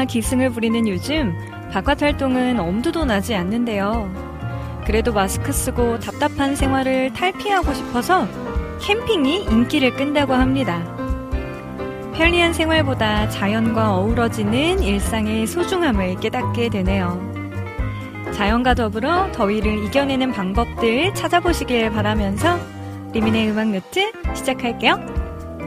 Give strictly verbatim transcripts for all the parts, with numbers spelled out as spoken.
기승을 부리는 요즘 바깥 활동은 엄두도 나지 않는데요. 그래도 마스크 쓰고 답답한 생활을 탈피하고 싶어서 캠핑이 인기를 끈다고 합니다. 편리한 생활보다 자연과 어우러지는 일상의 소중함을 깨닫게 되네요. 자연과 더불어 더위를 이겨내는 방법들 찾아보시길 바라면서 리민의 음악 노트 시작할게요.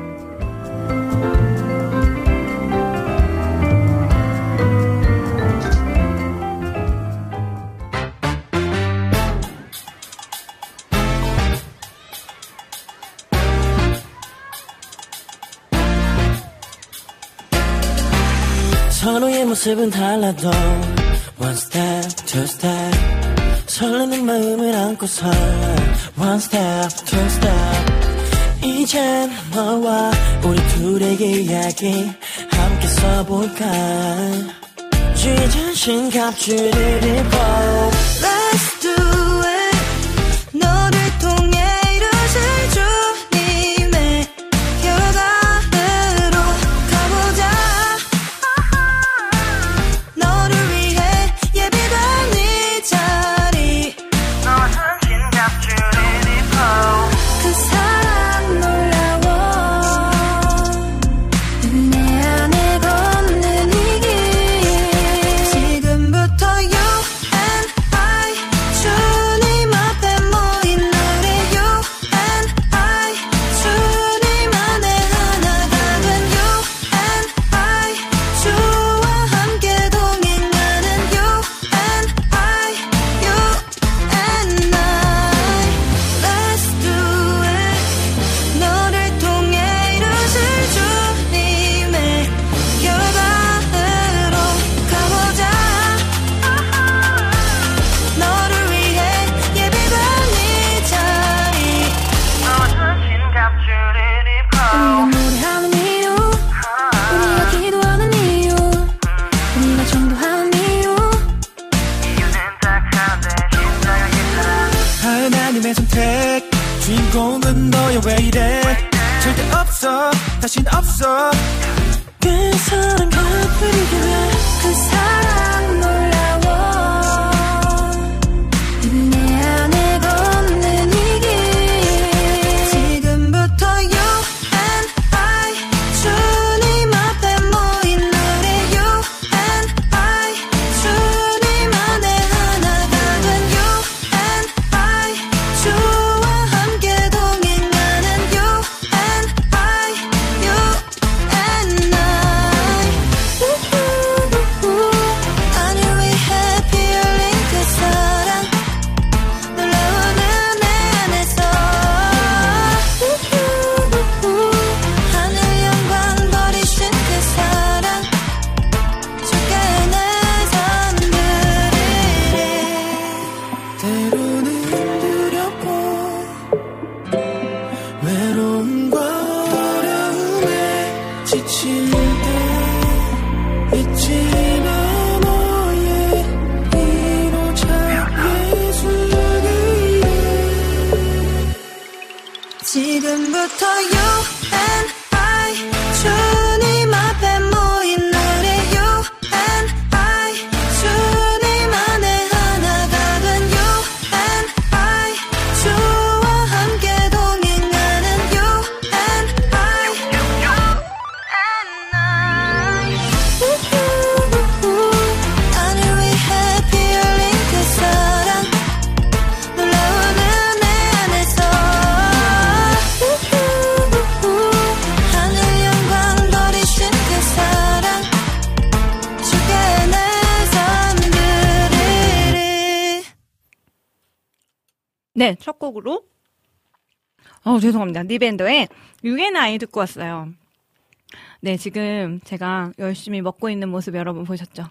서로의 모습은 달라도 One step, two step 설레는 마음을 안고서 One step, two step 이젠 너와 우리 둘의 이야기 함께 써볼까 주의 자신 갑주를 입어 Let's do it 너를 통해 이루어질 주님의 결과로 가보자 너를 위해 예비된 이 자리 너와 전신 갑주를 입어 그 사랑 놀라워 내 안에 걷는 이 길 지금부터 you and I 주님 앞에 모인 우리 you and I 주님 안에 하나 작은 you and I 주와 함께 동행하는 you and I you and I Let's do it 너를 통해 이루어질 주님의 결과로 가보자 너를 위해 예비된 이 자리 너와 전신 갑주를 입어 우리가 노래하는 이유 우리가 기도하는 이유 우리가 전도하는 이유 이유는 딱 한데 심장의 사랑 하나님의 선택 주인공은 너야 왜 이래 절대 없어 다신 없어 그 사랑 갚으리게 그 사랑 놀라워 내 안에 걷는 이 길 지금부터 you and I 주님 앞에 모인 우리 you and I 주님 안에 하나 작은 you and I 주와 함께 동행하는 you and I you and I 하늘 위에 피어올린 그 사랑 놀라우는 내 안에서 하늘 영광 버리신 그 사랑 주께 내 손 드리리 때로는 두렵고 외로움과 어려움에 지칠 때 잊지 마 너의 이로자 예수를 지금부터 you and I 주님 앞에 모인 우리 you and I 주님 안에 하나 작은 you and I 주와 함께 동행하는 you and I you and I 하늘 위에 피어올린 그 사랑 놀라우는 내 안에서 하늘 영광 버리신 그 사랑 주께 내 손 드리리 네, 첫 곡으로 어 죄송합니다. 니밴더의 You and I 듣고 왔어요. 네, 지금 제가 열심히 먹고 있는 모습 여러분 보셨죠?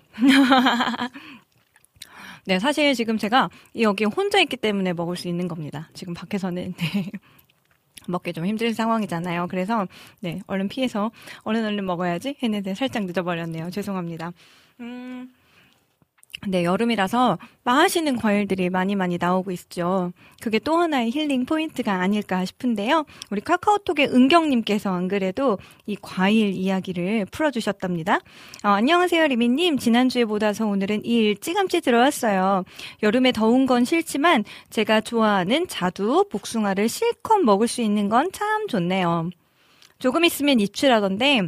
네, 사실 지금 제가 여기 혼자 있기 때문에 먹을 수 있는 겁니다. 지금 밖에서는 네, 먹기 좀 힘든 상황이잖아요. 그래서 네, 얼른 피해서 얼른 얼른 먹어야지 했는데 살짝 늦어버렸네요. 죄송합니다. 음, 네, 여름이라서 맛있는 과일들이 많이 많이 나오고 있죠. 그게 또 하나의 힐링 포인트가 아닐까 싶은데요. 우리 카카오톡의 은경님께서 안 그래도 이 과일 이야기를 풀어주셨답니다. 어, 안녕하세요, 리미님. 지난주에 보다서 오늘은 일찌감치 들어왔어요. 여름에 더운 건 싫지만 제가 좋아하는 자두, 복숭아를 실컷 먹을 수 있는 건 참 좋네요. 조금 있으면 입추라던데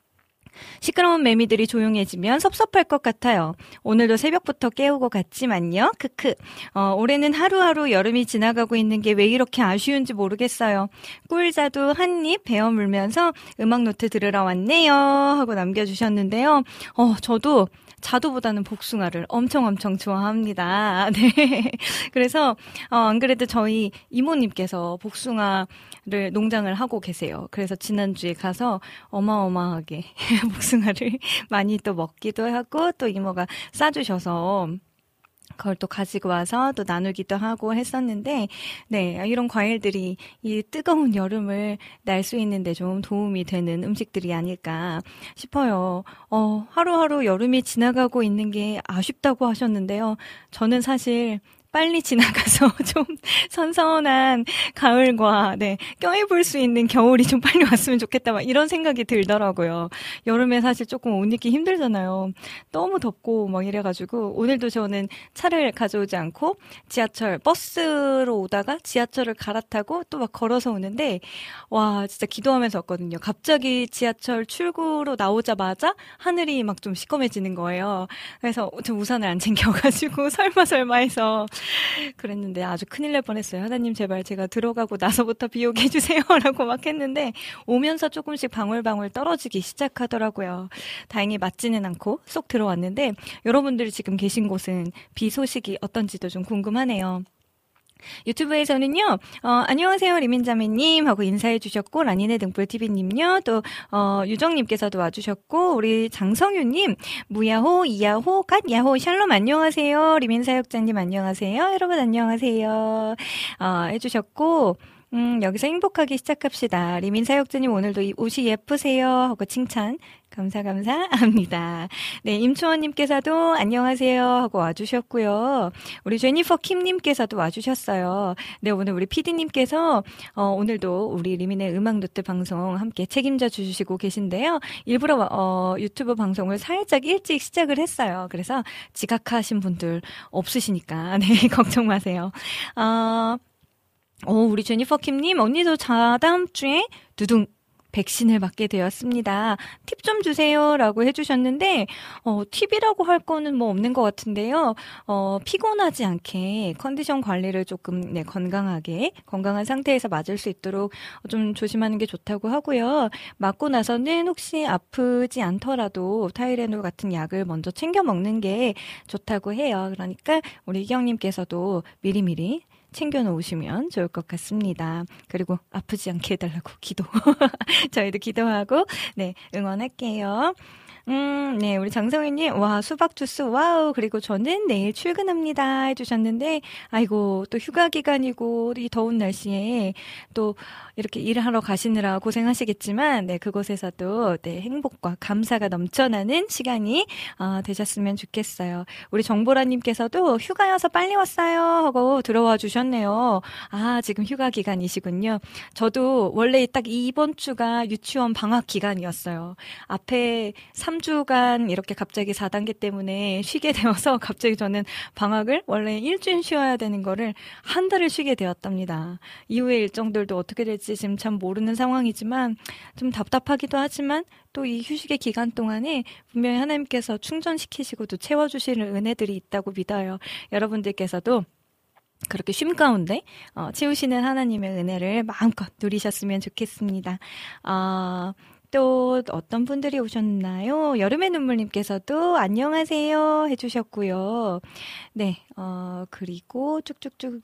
시끄러운 매미들이 조용해지면 섭섭할 것 같아요. 오늘도 새벽부터 깨우고 갔지만요. 크크. 어, 올해는 하루하루 여름이 지나가고 있는 게 왜 이렇게 아쉬운지 모르겠어요. 꿀자두 한 입 베어 물면서 음악 노트 들으러 왔네요. 하고 남겨주셨는데요. 어, 저도 자두보다는 복숭아를 엄청 엄청 좋아합니다. 네. 그래서, 어, 안 그래도 저희 이모님께서 복숭아를 농장을 하고 계세요. 그래서 지난주에 가서 어마어마하게 복숭아를 많이 또 먹기도 하고 또 이모가 싸주셔서 그걸 또 가지고 와서 또 나누기도 하고 했었는데, 네, 이런 과일들이 이 뜨거운 여름을 날 수 있는데 좀 도움이 되는 음식들이 아닐까 싶어요. 어, 하루하루 여름이 지나가고 있는 게 아쉽다고 하셨는데요. 저는 사실 빨리 지나가서 좀 선선한 가을과 네, 껴입을 수 있는 겨울이 좀 빨리 왔으면 좋겠다 막 이런 생각이 들더라고요. 여름에 사실 조금 옷 입기 힘들잖아요. 너무 덥고 막 이래가지고 오늘도 저는 차를 가져오지 않고 지하철 버스로 오다가 지하철을 갈아타고 또 막 걸어서 오는데 와 진짜 기도하면서 왔거든요. 갑자기 지하철 출구로 나오자마자 하늘이 막 좀 시꺼매지는 거예요. 그래서 저 우산을 안 챙겨가지고 설마 설마 해서 그랬는데 아주 큰일 날 뻔했어요. 하나님 제발 제가 들어가고 나서부터 비 오게 해주세요 라고 막 했는데 오면서 조금씩 방울방울 떨어지기 시작하더라고요. 다행히 맞지는 않고 쏙 들어왔는데 여러분들이 지금 계신 곳은 비 소식이 어떤지도 좀 궁금하네요. 유튜브에서는요, 어, 안녕하세요, 리민자매님 하고 인사해 주셨고, 라니네 등불티비님요, 또, 어, 유정님께서도 와주셨고, 우리 장성유님, 무야호, 이야호, 갓야호, 샬롬 안녕하세요, 리민사역자님 안녕하세요, 여러분 안녕하세요, 어, 해주셨고, 음, 여기서 행복하게 시작합시다. 리민사역자님 오늘도 이 옷이 예쁘세요 하고 칭찬 감사 감사합니다. 네, 임초원님께서도 안녕하세요 하고 와주셨고요. 우리 제니퍼 킴님께서도 와주셨어요. 네, 오늘 우리 피디님께서 어, 오늘도 우리 리민의 음악노트 방송 함께 책임져 주시고 계신데요. 일부러 어, 유튜브 방송을 살짝 일찍 시작을 했어요. 그래서 지각하신 분들 없으시니까 네, 걱정 마세요. 어, 오, 우리 제니퍼 킴님, 언니도 다다음 주에 두둥 백신을 맞게 되었습니다. 팁 좀 주세요 라고 해주셨는데 어, 팁이라고 할 거는 뭐 없는 것 같은데요. 어, 피곤하지 않게 컨디션 관리를 조금 네, 건강하게 건강한 상태에서 맞을 수 있도록 좀 조심하는 게 좋다고 하고요. 맞고 나서는 혹시 아프지 않더라도 타이레놀 같은 약을 먼저 챙겨 먹는 게 좋다고 해요. 그러니까 우리 이경님께서도 미리미리 챙겨놓으시면 좋을 것 같습니다. 그리고 아프지 않게 해달라고 기도. 저희도 기도하고, 네, 응원할게요. 음, 네, 우리 장성희님, 와, 수박 주스, 와우. 그리고 저는 내일 출근합니다. 해주셨는데, 아이고, 또 휴가 기간이고, 이 더운 날씨에 또 이렇게 일하러 가시느라 고생하시겠지만, 네, 그곳에서도, 네, 행복과 감사가 넘쳐나는 시간이, 어, 되셨으면 좋겠어요. 우리 정보라님께서도 휴가여서 빨리 왔어요. 하고 들어와 주셨네요. 아, 지금 휴가 기간이시군요. 저도 원래 딱 이번 주가 유치원 방학 기간이었어요. 앞에 삼 주간 이렇게 갑자기 사 단계 때문에 쉬게 되어서 갑자기 저는 방학을 원래 일주일 쉬어야 되는 거를 한 달을 쉬게 되었답니다. 이후의 일정들도 어떻게 될지 지금 참 모르는 상황이지만 좀 답답하기도 하지만 또 이 휴식의 기간 동안에 분명히 하나님께서 충전시키시고 또 채워주시는 은혜들이 있다고 믿어요. 여러분들께서도 그렇게 쉼 가운데 어, 채우시는 하나님의 은혜를 마음껏 누리셨으면 좋겠습니다. 어, 또 어떤 분들이 오셨나요? 여름의 눈물님께서도 안녕하세요 해주셨고요. 네, 어, 그리고 쭉쭉쭉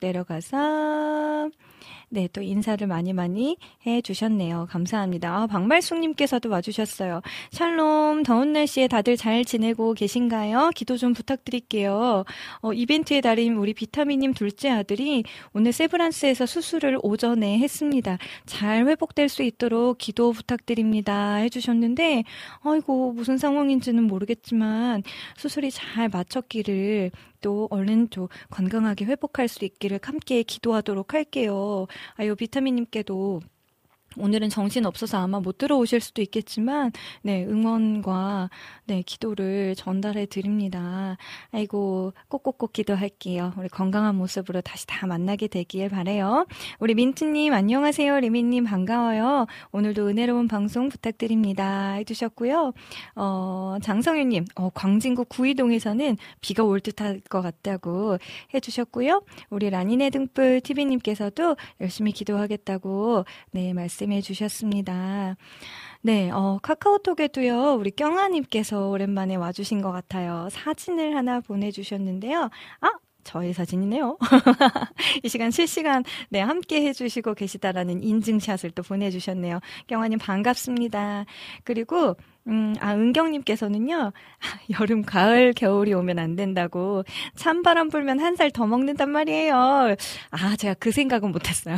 내려가서 네, 또 인사를 많이 많이 해주셨네요. 감사합니다. 아, 박말숙님께서도 와주셨어요. 샬롬, 더운 날씨에 다들 잘 지내고 계신가요? 기도 좀 부탁드릴게요. 어, 이벤트의 달인 우리 비타민님 둘째 아들이 오늘 세브란스에서 수술을 오전에 했습니다. 잘 회복될 수 있도록 기도 부탁드립니다. 다행이다 해주셨는데, 아이고, 무슨 상황인지는 모르겠지만, 수술이 잘 마쳤기를, 또 얼른 또 건강하게 회복할 수 있기를 함께 기도하도록 할게요. 아유, 비타민님께도 오늘은 정신 없어서 아마 못 들어오실 수도 있겠지만, 네, 응원과, 네, 기도를 전달해 드립니다. 아이고, 꼭꼭꼭 기도할게요. 우리 건강한 모습으로 다시 다 만나게 되길 바라요. 우리 민트님, 안녕하세요. 리미님, 반가워요. 오늘도 은혜로운 방송 부탁드립니다. 해주셨고요. 어, 장성윤님, 어, 광진구 구이동에서는 비가 올 듯할 것 같다고 해주셨고요. 우리 라니네 등불 티비님께서도 열심히 기도하겠다고, 네, 말씀 해 주셨습니다. 네, 어, 카카오톡에도요, 우리 경아님께서 오랜만에 와주신 것 같아요. 사진을 하나 보내주셨는데요. 아! 저의 사진이네요. 이 시간 실시간, 네, 함께 해주시고 계시다라는 인증샷을 또 보내주셨네요. 경아님 반갑습니다. 그리고, 음, 아, 은경님께서는요, 여름, 가을, 겨울이 오면 안 된다고, 찬바람 불면 한 살 더 먹는단 말이에요. 아, 제가 그 생각은 못했어요.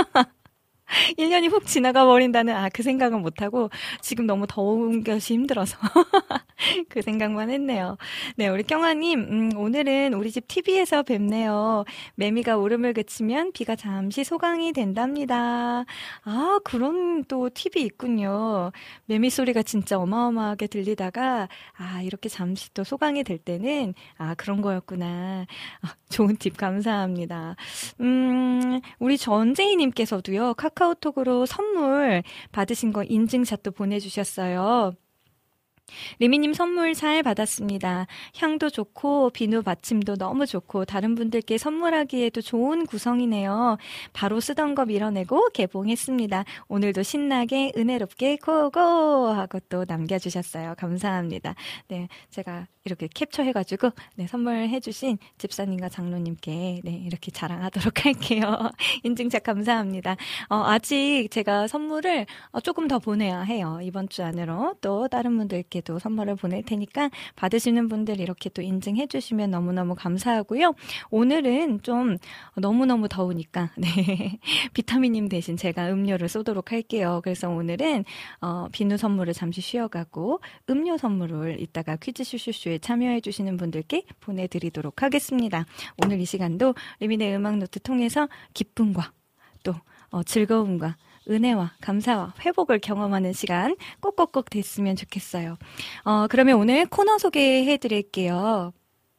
일 년이 훅 지나가 버린다는, 아, 그 생각은 못하고, 지금 너무 더운 것이 힘들어서. 그 생각만 했네요. 네, 우리 경아님, 음, 오늘은 우리 집 티비에서 뵙네요. 매미가 울음을 그치면 비가 잠시 소강이 된답니다. 아, 그런 또 팁이 있군요. 매미 소리가 진짜 어마어마하게 들리다가, 아, 이렇게 잠시 또 소강이 될 때는, 아, 그런 거였구나. 아, 좋은 팁 감사합니다. 음, 우리 전재희님께서도요, 카카오톡으로 선물 받으신 거 인증샷도 보내주셨어요. 리미님 선물 잘 받았습니다. 향도 좋고 비누 받침도 너무 좋고 다른 분들께 선물하기에도 좋은 구성이네요. 바로 쓰던 거 밀어내고 개봉했습니다. 오늘도 신나게 은혜롭게 고고 하고 또 남겨주셨어요. 감사합니다. 네, 제가 이렇게 캡처해가지고 네, 선물해주신 집사님과 장로님께 네, 이렇게 자랑하도록 할게요. 인증샷 감사합니다. 어, 아직 제가 선물을 어, 조금 더 보내야 해요. 이번 주 안으로 또 다른 분들께 또 선물을 보낼 테니까 받으시는 분들 이렇게 또 인증해 주시면 너무너무 감사하고요. 오늘은 좀 너무너무 더우니까 네, 비타민님 대신 제가 음료를 쏘도록 할게요. 그래서 오늘은 어, 비누 선물을 잠시 쉬어가고 음료 선물을 이따가 퀴즈 슈슈슈에 참여해 주시는 분들께 보내드리도록 하겠습니다. 오늘 이 시간도 리민의 음악노트 통해서 기쁨과 또 어, 즐거움과 은혜와 감사와 회복을 경험하는 시간 꼭꼭꼭 됐으면 좋겠어요. 어, 그러면 오늘 코너 소개해 드릴게요.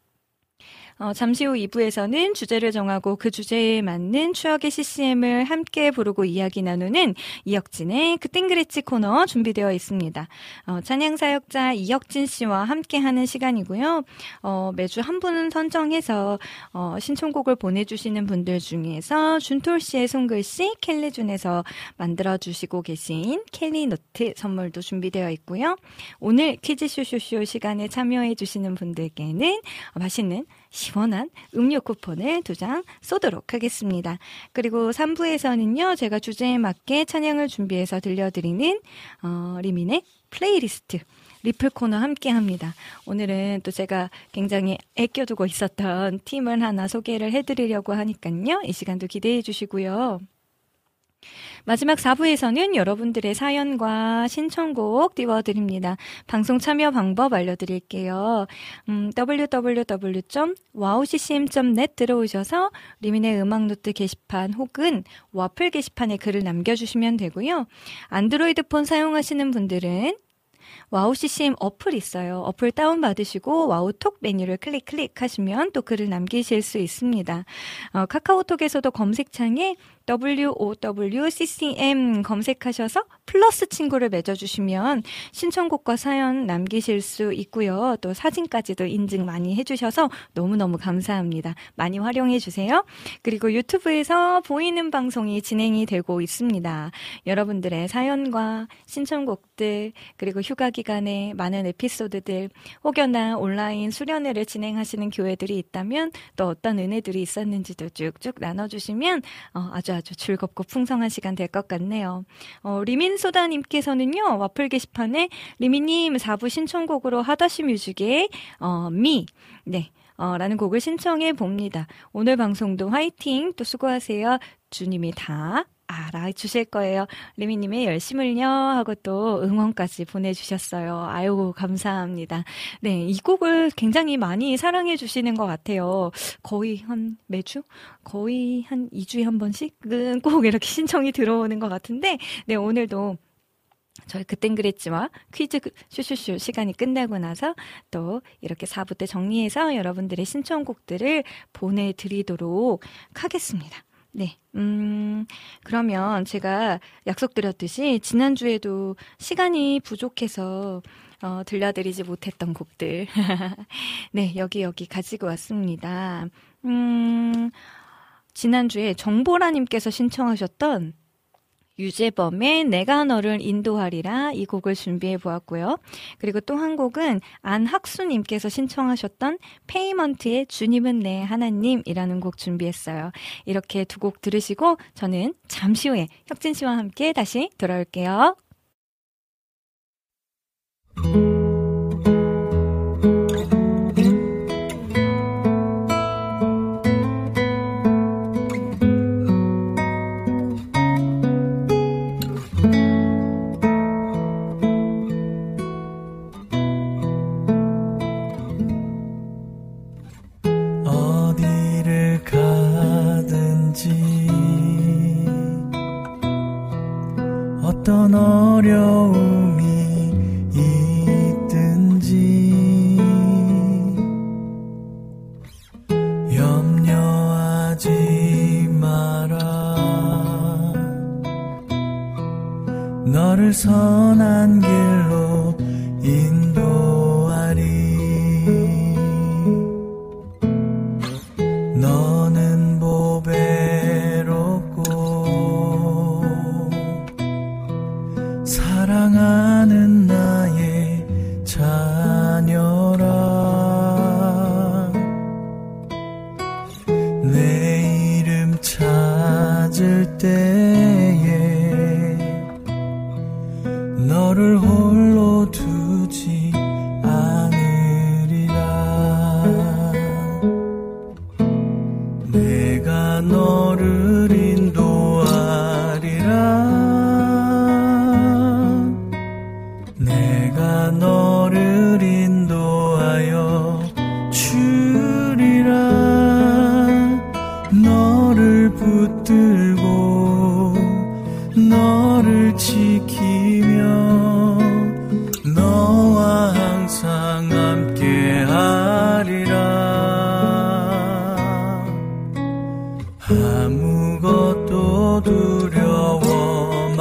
어, 잠시 후 이 부에서는 주제를 정하고 그 주제에 맞는 추억의 씨씨엠을 함께 부르고 이야기 나누는 이혁진의 그땐 그랬지 코너 준비되어 있습니다. 어, 찬양사역자 이혁진 씨와 함께하는 시간이고요. 어, 매주 한 분은 선정해서 어, 신청곡을 보내주시는 분들 중에서 준톨 씨의 손글씨 켈리준에서 만들어주시고 계신 켈리노트 선물도 준비되어 있고요. 오늘 퀴즈 쇼쇼쇼 시간에 참여해 주시는 분들께는 맛있는 시원한 음료 쿠폰을 두 장 쏘도록 하겠습니다. 그리고 삼 부에서는요. 제가 주제에 맞게 찬양을 준비해서 들려드리는 어, 리민의 플레이리스트 리플 코너 함께합니다. 오늘은 또 제가 굉장히 아껴두고 있었던 팀을 하나 소개를 해드리려고 하니까요. 이 시간도 기대해 주시고요. 마지막 사 부에서는 여러분들의 사연과 신청곡 띄워드립니다. 방송 참여 방법 알려드릴게요. 음, 더블유 더블유 더블유 점 와우 씨씨엠 점 넷 들어오셔서 리민의 음악노트 게시판 혹은 와플 게시판에 글을 남겨주시면 되고요. 안드로이드 폰 사용하시는 분들은 와우 씨씨엠 어플 있어요. 어플 다운받으시고 와우톡 메뉴를 클릭 클릭하시면 또 글을 남기실 수 있습니다. 어, 카카오톡에서도 검색창에 더블유 오 더블유 씨씨엠 검색하셔서 플러스 친구를 맺어주시면 신청곡과 사연 남기실 수 있고요. 또 사진까지도 인증 많이 해주셔서 너무너무 감사합니다. 많이 활용해주세요. 그리고 유튜브에서 보이는 방송이 진행이 되고 있습니다. 여러분들의 사연과 신청곡들 그리고 휴가 기간에 많은 에피소드들 혹여나 온라인 수련회를 진행하시는 교회들이 있다면 또 어떤 은혜들이 있었는지도 쭉쭉 나눠주시면 어, 아주 아주 즐겁고 풍성한 시간 될 것 같네요. 어, 리민소다님께서는요. 와플 게시판에 리민님 사 부 신청곡으로 하다시 뮤직의 어, 미 네. 어, 라는 곡을 신청해 봅니다. 오늘 방송도 화이팅 또 수고하세요. 주님이 다 알아주실 거예요. 리미님의 열심을요 하고 또 응원까지 보내주셨어요. 아유 감사합니다. 네, 이 곡을 굉장히 많이 사랑해 주시는 것 같아요. 거의 한 매주? 거의 한 이 주에 한 번씩은 꼭 이렇게 신청이 들어오는 것 같은데 네, 오늘도 저희 그땐 그랬지만 퀴즈 슈슈슈 시간이 끝나고 나서 또 이렇게 사 부 때 정리해서 여러분들의 신청곡들을 보내드리도록 하겠습니다. 네, 음, 그러면 제가 약속드렸듯이 지난주에도 시간이 부족해서 어, 들려드리지 못했던 곡들 네, 여기 여기 가지고 왔습니다. 음, 지난주에 정보라님께서 신청하셨던 유재범의 내가 너를 인도하리라 이 곡을 준비해 보았고요. 그리고 또 한 곡은 안학수님께서 신청하셨던 페이먼트의 주님은 내 하나님이라는 곡 준비했어요. 이렇게 두 곡 들으시고 저는 잠시 후에 혁진 씨와 함께 다시 돌아올게요. 어떤 어려움이 있든지 염려하지 마라. 너를 선한 길로 인도하리. 너는 보배롭고 사랑하는 나의 자녀라. 내 이름 찾을 때에 너를 홀로 두지 않으리라. 내가 너를 인도하리라. 내가 너를 인도하여 주리라. 너를 붙들고 너를 지키며 너와 항상 함께 하리라. 아무것도 두려워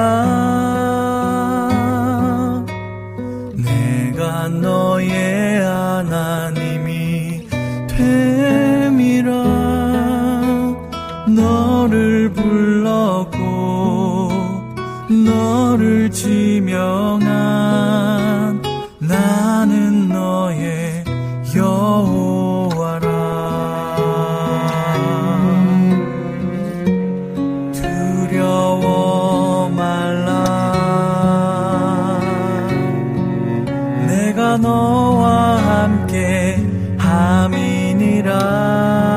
말라. 내가 너의 하나님이 됨이라. 너를 불렀고 너를 지명한 나는 너의 여호와라. 두려워 말라. 내가 너와 함께 함이니라.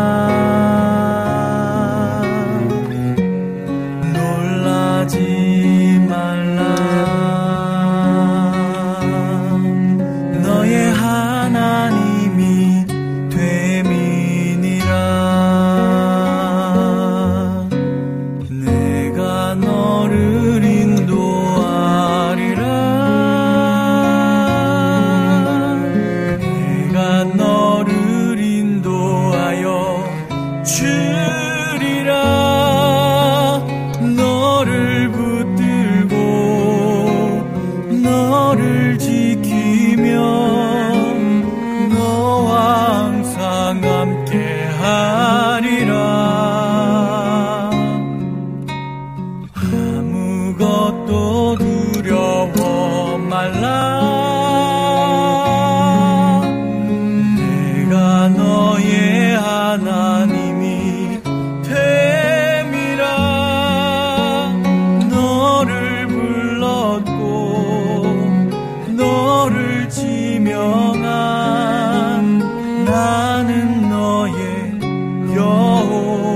놀라지 말라. 너의 하나님이 됨이니라. 내가 너를 인도하리라. 내가 너를 인도하여 주리라. 너를 붙들고 너를 지키며 너와 항상 함께 하리라. 아무것도 두려워 말라. 내가 너의 하나님이 됨이라. 너를 불렀고 너를 지명한 나는 너의 여호와.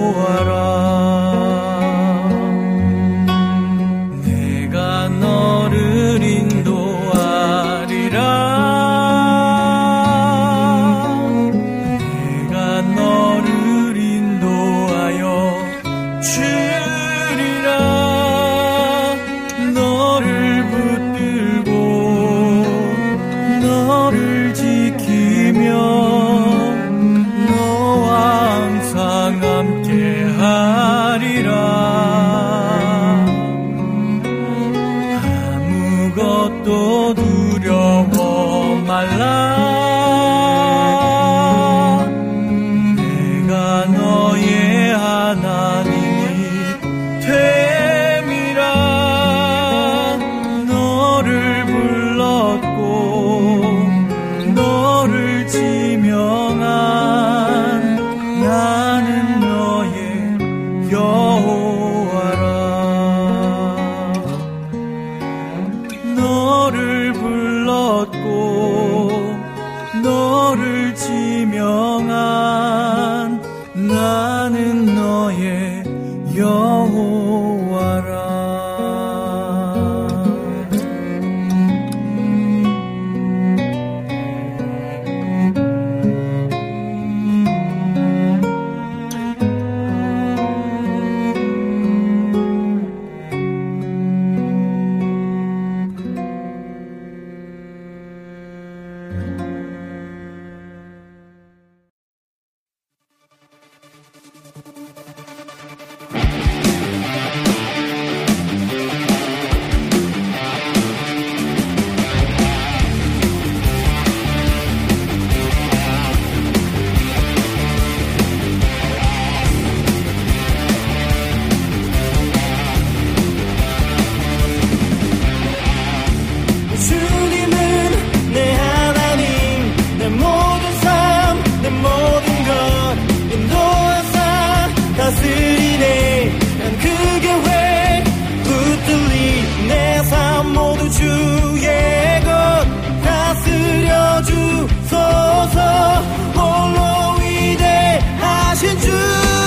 다스리네. 난 그 계획 붙들리 내 삶 모두 주의 것 다스려 주소서. 홀로 위대하신 주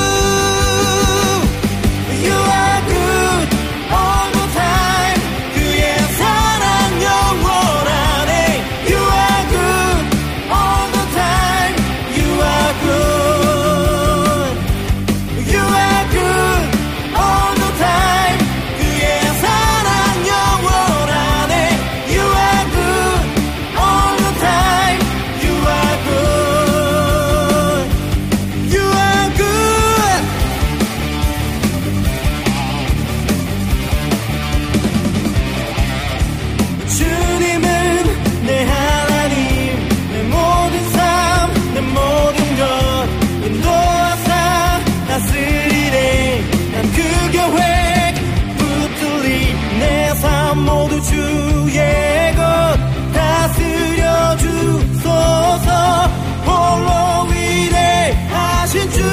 You are good all the time. 그의 사랑 영원하네. You are good all the time. You are good. You are good all the time. 그의 사랑 영원하네. You are good all the time. You are good. You are good. 주님은 내 하나님, 내 모든 삶, 내 모든 것 인도하사 다스리네. 난 그 계획 붙들리 내 삶 모두 주의 것 다스려 주소서. 홀로 위대하신 주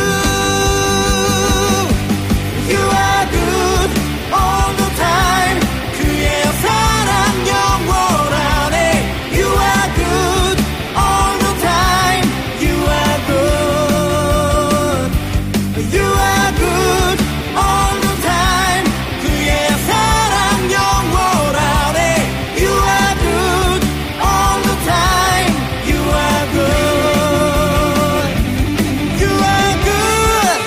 You are good all the time. 그의 사랑 영원하네. You are good all the time. You are good. You are good all the time. 그의 사랑 영원하네. You are good all the time. You are good. You are good.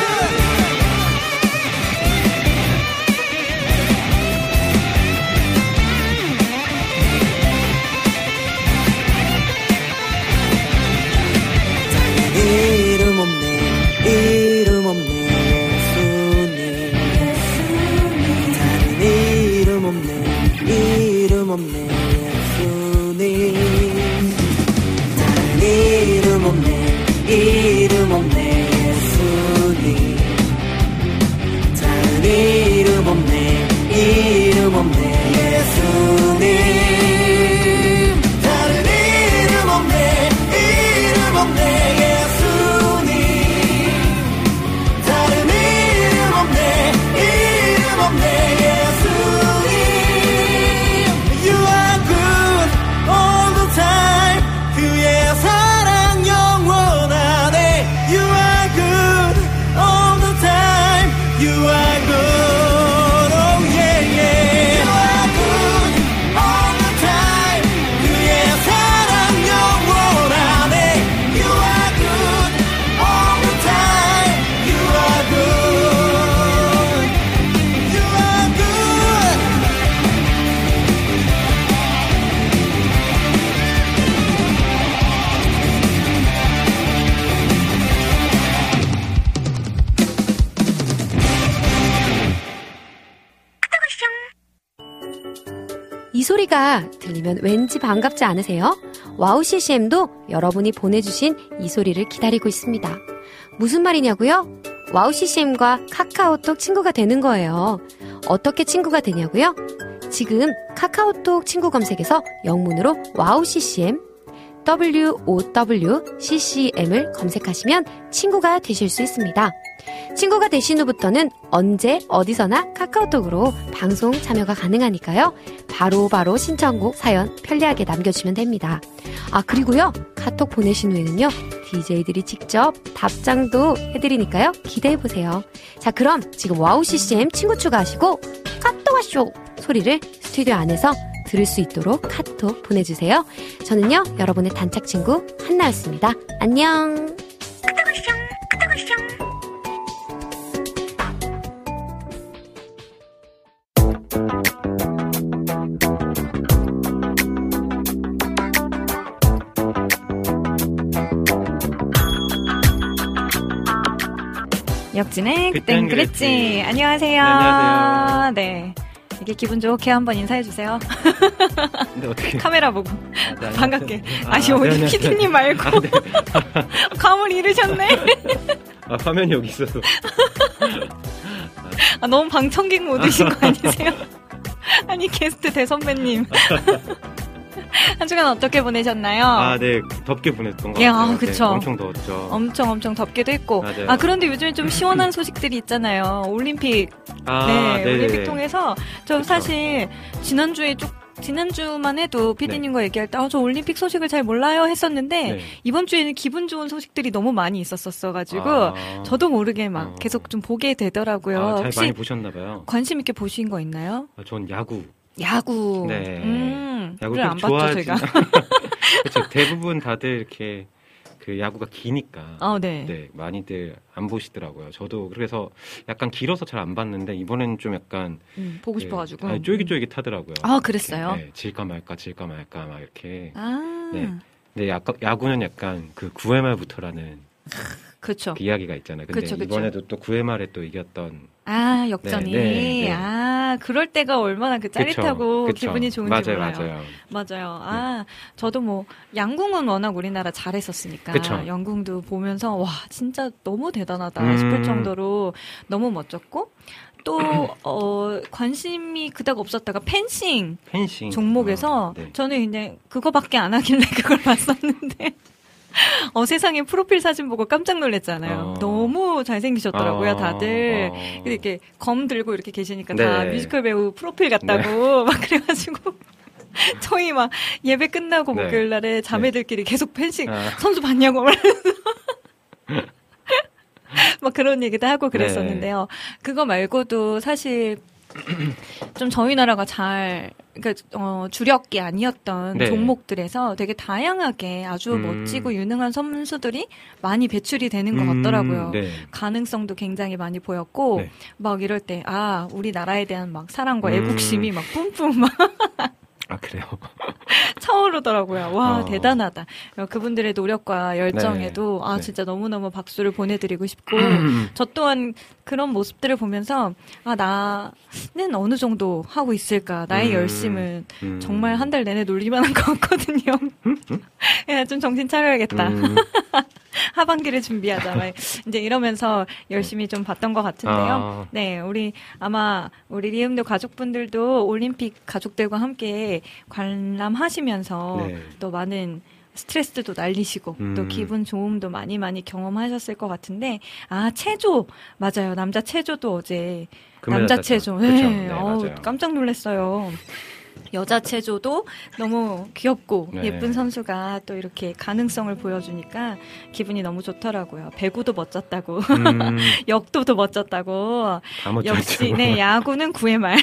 이름 없네, 이름 없네 예수님. 다른 이름 없네, 이름 없네 예수님. 다른 이름 없네, 이름 없네 예수님. 다른 이름 없네, 이름 없네 예수님. 다른 이름 없네, 이름 없네 예수님. 다른 이름 없네, 이름 없네 예수님. You are good all the time. 그의 사랑 영원하네. You are good all the time. You are good, oh yeah yeah. You are good all the time. 그의 사랑 영원하네. You are good all the time. You are good. You are good. 이 소리가 들리면 왠지 반갑지 않으세요? 와우 씨씨엠도 여러분이 보내주신 이 소리를 기다리고 있습니다. 무슨 말이냐고요? 와우 씨씨엠과 카카오톡 친구가 되는 거예요. 어떻게 친구가 되냐고요? 지금 카카오톡 친구 검색에서 영문으로 와우 씨씨엠 더블유 오 더블유 씨씨엠을 검색하시면 친구가 되실 수 있습니다. 친구가 되신 후부터는 언제 어디서나 카카오톡으로 방송 참여가 가능하니까요. 바로바로 바로 신청곡 사연 편리하게 남겨주시면 됩니다. 아 그리고요 카톡 보내신 후에는요 디제이들이 직접 답장도 해드리니까요 기대해보세요. 자 그럼 지금 와우 씨씨엠 친구 추가하시고 카톡 와쇼 소리를 스튜디오 안에서 들을 수 있도록 카톡 보내주세요. 저는요 여러분의 단짝 친구 한나였습니다. 안녕. 역진의 그땐 그랬지. 그랬지. 안녕하세요. 네, 안녕하세요. 네. 이게 기분 좋게 한번 인사해주세요. 근데 어떻게. 카메라 보고. 아, 네, 반갑게. 아, 아니, 어디 네, 네, 피디님 네. 말고. 아, 네. 감을 잃으셨네. 아, 화면이 여기 있어서. 아, 너무 방청객 모드신 거 아니세요? 아니, 게스트 대선배님. 한 주간 어떻게 보내셨나요? 아, 네. 덥게 보냈던 것 예, 같아요. 아, 그쵸. 네, 엄청 더웠죠. 엄청 엄청 덥기도 했고. 맞아요. 아, 그런데 요즘에 좀 시원한 소식들이 있잖아요. 올림픽. 아, 네, 네네네. 올림픽 통해서 저 그쵸. 사실 지난주에 쭉 지난주만 해도 피디님과 네. 얘기할 때, 아, 저 올림픽 소식을 잘 몰라요 했었는데, 네. 이번 주에는 기분 좋은 소식들이 너무 많이 있었었어가지고, 아. 저도 모르게 막 어. 계속 좀 보게 되더라고요. 아, 잘 혹시 많이 보셨나봐요. 관심 있게 보신 거 있나요? 아, 전 야구. 야구. 네. 음, 야구를 안 봤죠, 좋아하지. 제가. 그렇죠. 대부분 다들 이렇게 그 야구가 기니까. 어, 네. 네, 많이들 안 보시더라고요. 저도 그래서 약간 길어서 잘 안 봤는데 이번에는 좀 약간 음, 보고 그, 싶어가지고. 아니, 쫄깃쫄깃하더라고요. 아, 그랬어요? 네, 질까 말까, 질까 말까 막 이렇게. 아, 네. 근데 야구, 야구는 약간 그 구 회 말부터라는 그쵸. 그 이야기가 있잖아요. 근데 그쵸, 그쵸. 이번에도 또 구 회 말에 또 이겼던. 아, 역전이. 네, 네, 네. 아, 그럴 때가 얼마나 그 짜릿하고 그쵸, 그쵸. 기분이 좋은지 맞아요, 몰라요. 맞아요. 맞아요. 아, 저도 뭐 양궁은 워낙 우리나라 잘했었으니까 그쵸. 양궁도 보면서 와, 진짜 너무 대단하다 음. 싶을 정도로 너무 멋졌고 또 어, 관심이 그닥 없었다가 펜싱 펜싱 종목에서 아, 네. 저는 이제 그거밖에 안 하길래 그걸 봤었는데 어, 세상에 프로필 사진 보고 깜짝 놀랐잖아요. 어. 너무 잘생기셨더라고요, 어. 다들. 어. 이렇게 검 들고 이렇게 계시니까 네. 다 뮤지컬 배우 프로필 같다고 막 그래가지고 저희 막 예배 끝나고 네. 목요일 날에 자매들끼리 계속 펜싱 아. 선수 봤냐고 말하면서 막 그런 얘기도 하고 그랬었는데요. 그거 말고도 사실 좀 저희 나라가 잘, 그러니까 어, 주력이 아니었던 네. 종목들에서 되게 다양하게 아주 음. 멋지고 유능한 선수들이 많이 배출이 되는 것 음, 같더라고요. 네. 가능성도 굉장히 많이 보였고 네. 막 이럴 때 아, 우리 나라에 대한 막 사랑과 음. 애국심이 막 뿜뿜 막 아, 그래요? 차오르더라고요. 와, 어. 대단하다. 그분들의 노력과 열정에도 네. 아, 네. 진짜 너무너무 박수를 보내드리고 싶고 음. 저 또한 그런 모습들을 보면서 아, 나는 어느 정도 하고 있을까. 나의 음. 열심은 음. 정말 한 달 내내 놀리만 한 것 같거든요. 야, 좀 정신 차려야겠다. 음. 하반기를 준비하자. 막 이제 이러면서 열심히 좀 봤던 것 같은데요. 아. 네, 우리 아마 우리 리음도 가족분들도 올림픽 가족들과 함께 관람하시면서 네. 또 많은 스트레스도 날리시고 음. 또 기분 좋음도 많이 많이 경험하셨을 것 같은데 아 체조 맞아요 남자 체조도 어제 금메달 남자 땄죠. 체조 그쵸? 네, 네, 어우, 맞아요. 깜짝 놀랐어요. 여자 체조도 너무 귀엽고 네. 예쁜 선수가 또 이렇게 가능성을 보여주니까 기분이 너무 좋더라고요. 배구도 멋졌다고, 음. 역도도 멋졌다고. 다 멋졌죠. 역시 네 야구는 구회 말.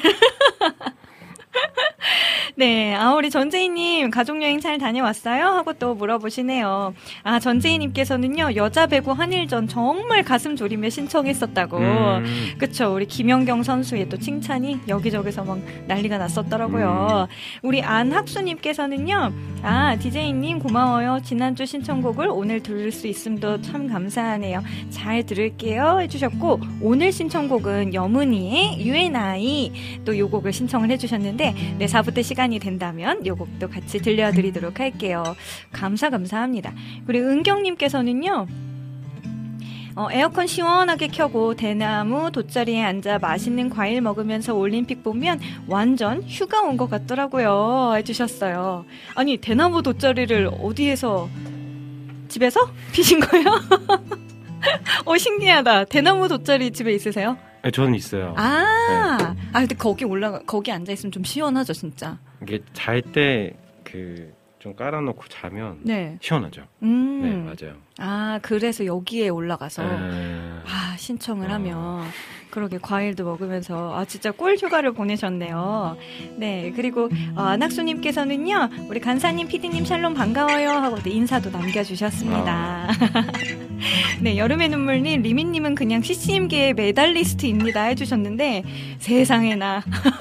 네, 아, 우리 전재희님, 가족여행 잘 다녀왔어요? 하고 또 물어보시네요. 아, 전재희님께서는요, 여자 배구 한일전 정말 가슴 졸이며 신청했었다고. 음. 그쵸, 우리 김연경 선수의 또 칭찬이 여기저기서 막 난리가 났었더라고요. 우리 안학수님께서는요, 아, 디제이님 고마워요. 지난주 신청곡을 오늘 들을 수 있음도 참 감사하네요. 잘 들을게요. 해주셨고, 오늘 신청곡은 여문이의 유엔아이 또 요 곡을 신청을 해주셨는데, 네, 사 부 때 시간이 된다면 요 곡도 같이 들려드리도록 할게요. 감사, 감사합니다. 그리고 은경님께서는요, 어, 에어컨 시원하게 켜고 대나무 돗자리에 앉아 맛있는 과일 먹으면서 올림픽 보면 완전 휴가 온 것 같더라고요. 해주셨어요. 아니, 대나무 돗자리를 어디에서, 집에서? 피신 거예요? 어, 신기하다. 대나무 돗자리 집에 있으세요? 네, 저는 있어요. 아, 네. 아, 근데 거기 올라가, 거기 앉아있으면 좀 시원하죠, 진짜. 이게 잘 때 그 좀 깔아놓고 자면 네. 시원하죠. 음. 네, 맞아요. 아, 그래서 여기에 올라가서. 음. 아, 신청을 어. 하면 그러게 과일도 먹으면서 아 진짜 꿀 휴가를 보내셨네요. 네, 그리고 어, 안학수님께서는요, 우리 간사님, 피디님 샬롬 반가워요 하고 네, 인사도 남겨주셨습니다. 네, 여름의 눈물님, 리민님은 그냥 씨씨엠계의 메달리스트입니다 해주셨는데 세상에나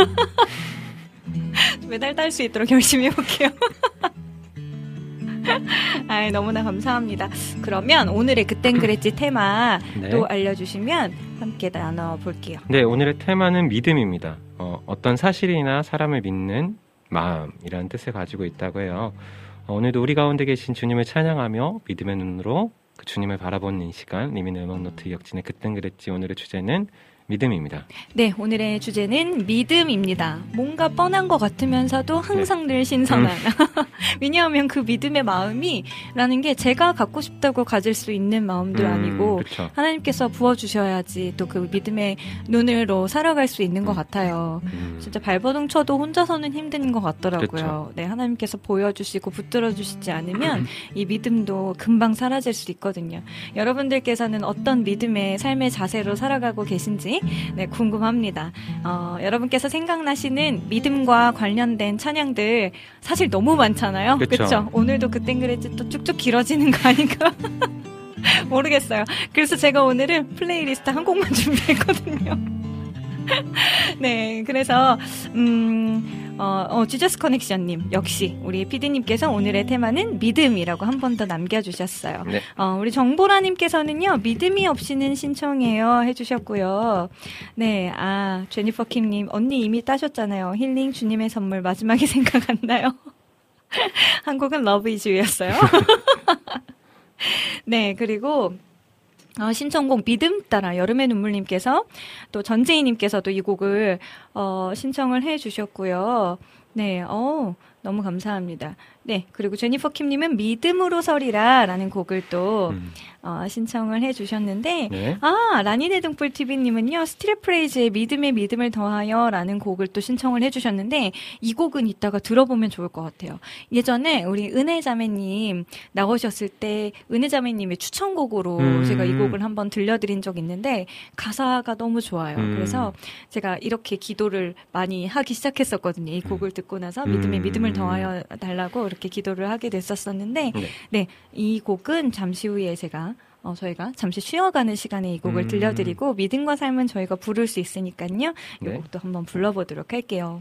메달 딸 수 있도록 열심히 해볼게요. 아이, 너무나 감사합니다. 그러면 오늘의 그땐 그랬지 테마 네. 또 알려주시면 함께 나눠볼게요. 네, 오늘의 테마는 믿음입니다. 어, 어떤 사실이나 사람을 믿는 마음이라는 뜻을 가지고 있다고 해요. 어, 오늘도 우리 가운데 계신 주님을 찬양하며 믿음의 눈으로 그 주님을 바라보는 이 시간, 리민의 음악노트 이혁진의 그땐 그랬지. 오늘의 주제는 믿음입니다. 네, 오늘의 주제는 믿음입니다. 뭔가 뻔한 것 같으면서도 항상 늘 신선한. 음. 왜냐하면 그 믿음의 마음이라는 게 제가 갖고 싶다고 가질 수 있는 마음도 음, 아니고 그쵸. 하나님께서 부어주셔야지 또 그 믿음의 눈으로 살아갈 수 있는 것 같아요. 음. 진짜 발버둥 쳐도 혼자서는 힘든 것 같더라고요. 그쵸. 네, 하나님께서 보여주시고 붙들어주시지 않으면 이 믿음도 금방 사라질 수 있거든요. 여러분들께서는 어떤 믿음의 삶의 자세로 살아가고 계신지 네, 궁금합니다. 어, 여러분께서 생각나시는 믿음과 관련된 찬양들 사실 너무 많잖아요. 그렇죠? 오늘도 그땐 그랬지 또 쭉쭉 길어지는 거 아닌가? 모르겠어요. 그래서 제가 오늘은 플레이리스트 한 곡만 준비했거든요. 네, 그래서 음, 어, 어, 지저스 커넥션님 역시 우리 피디님께서 오늘의 테마는 믿음이라고 한 번 더 남겨주셨어요. 네. 어, 우리 정보라님께서는요 믿음이 없이는 신청해요 해주셨고요. 네, 아 제니퍼 킴님 언니 이미 따셨잖아요. 힐링 주님의 선물 마지막에 생각 안 나요? 한 곡은 러브 이즈였어요. 네, 그리고 어, 신청곡 믿음 따라 여름의 눈물님께서 또 전재희님께서도 이 곡을 어, 신청을 해주셨고요. 네, 어, 너무 감사합니다. 네, 그리고 제니퍼 킴님은 믿음으로 서리라 라는 곡을 또 음. 어, 신청을 해주셨는데 네. 아, 라니네 등불티비님은요 스트릿 프레이즈의 믿음에 믿음을 더하여 라는 곡을 또 신청을 해주셨는데 이 곡은 이따가 들어보면 좋을 것 같아요. 예전에 우리 은혜자매님 나오셨을 때 은혜자매님의 추천곡으로 음. 제가 이 곡을 한번 들려드린 적 있는데 가사가 너무 좋아요. 음. 그래서 제가 이렇게 기도를 많이 하기 시작했었거든요. 이 곡을 듣고 나서 음. 믿음에 믿음을 더하여 달라고 이렇게 기도를 하게 됐었었는데 네, 네, 이 곡은 잠시 후에 제가 어, 저희가 잠시 쉬어가는 시간에 이 곡을 음. 들려드리고 믿음과 삶은 저희가 부를 수 있으니까요. 이 네. 곡도 한번 불러보도록 할게요.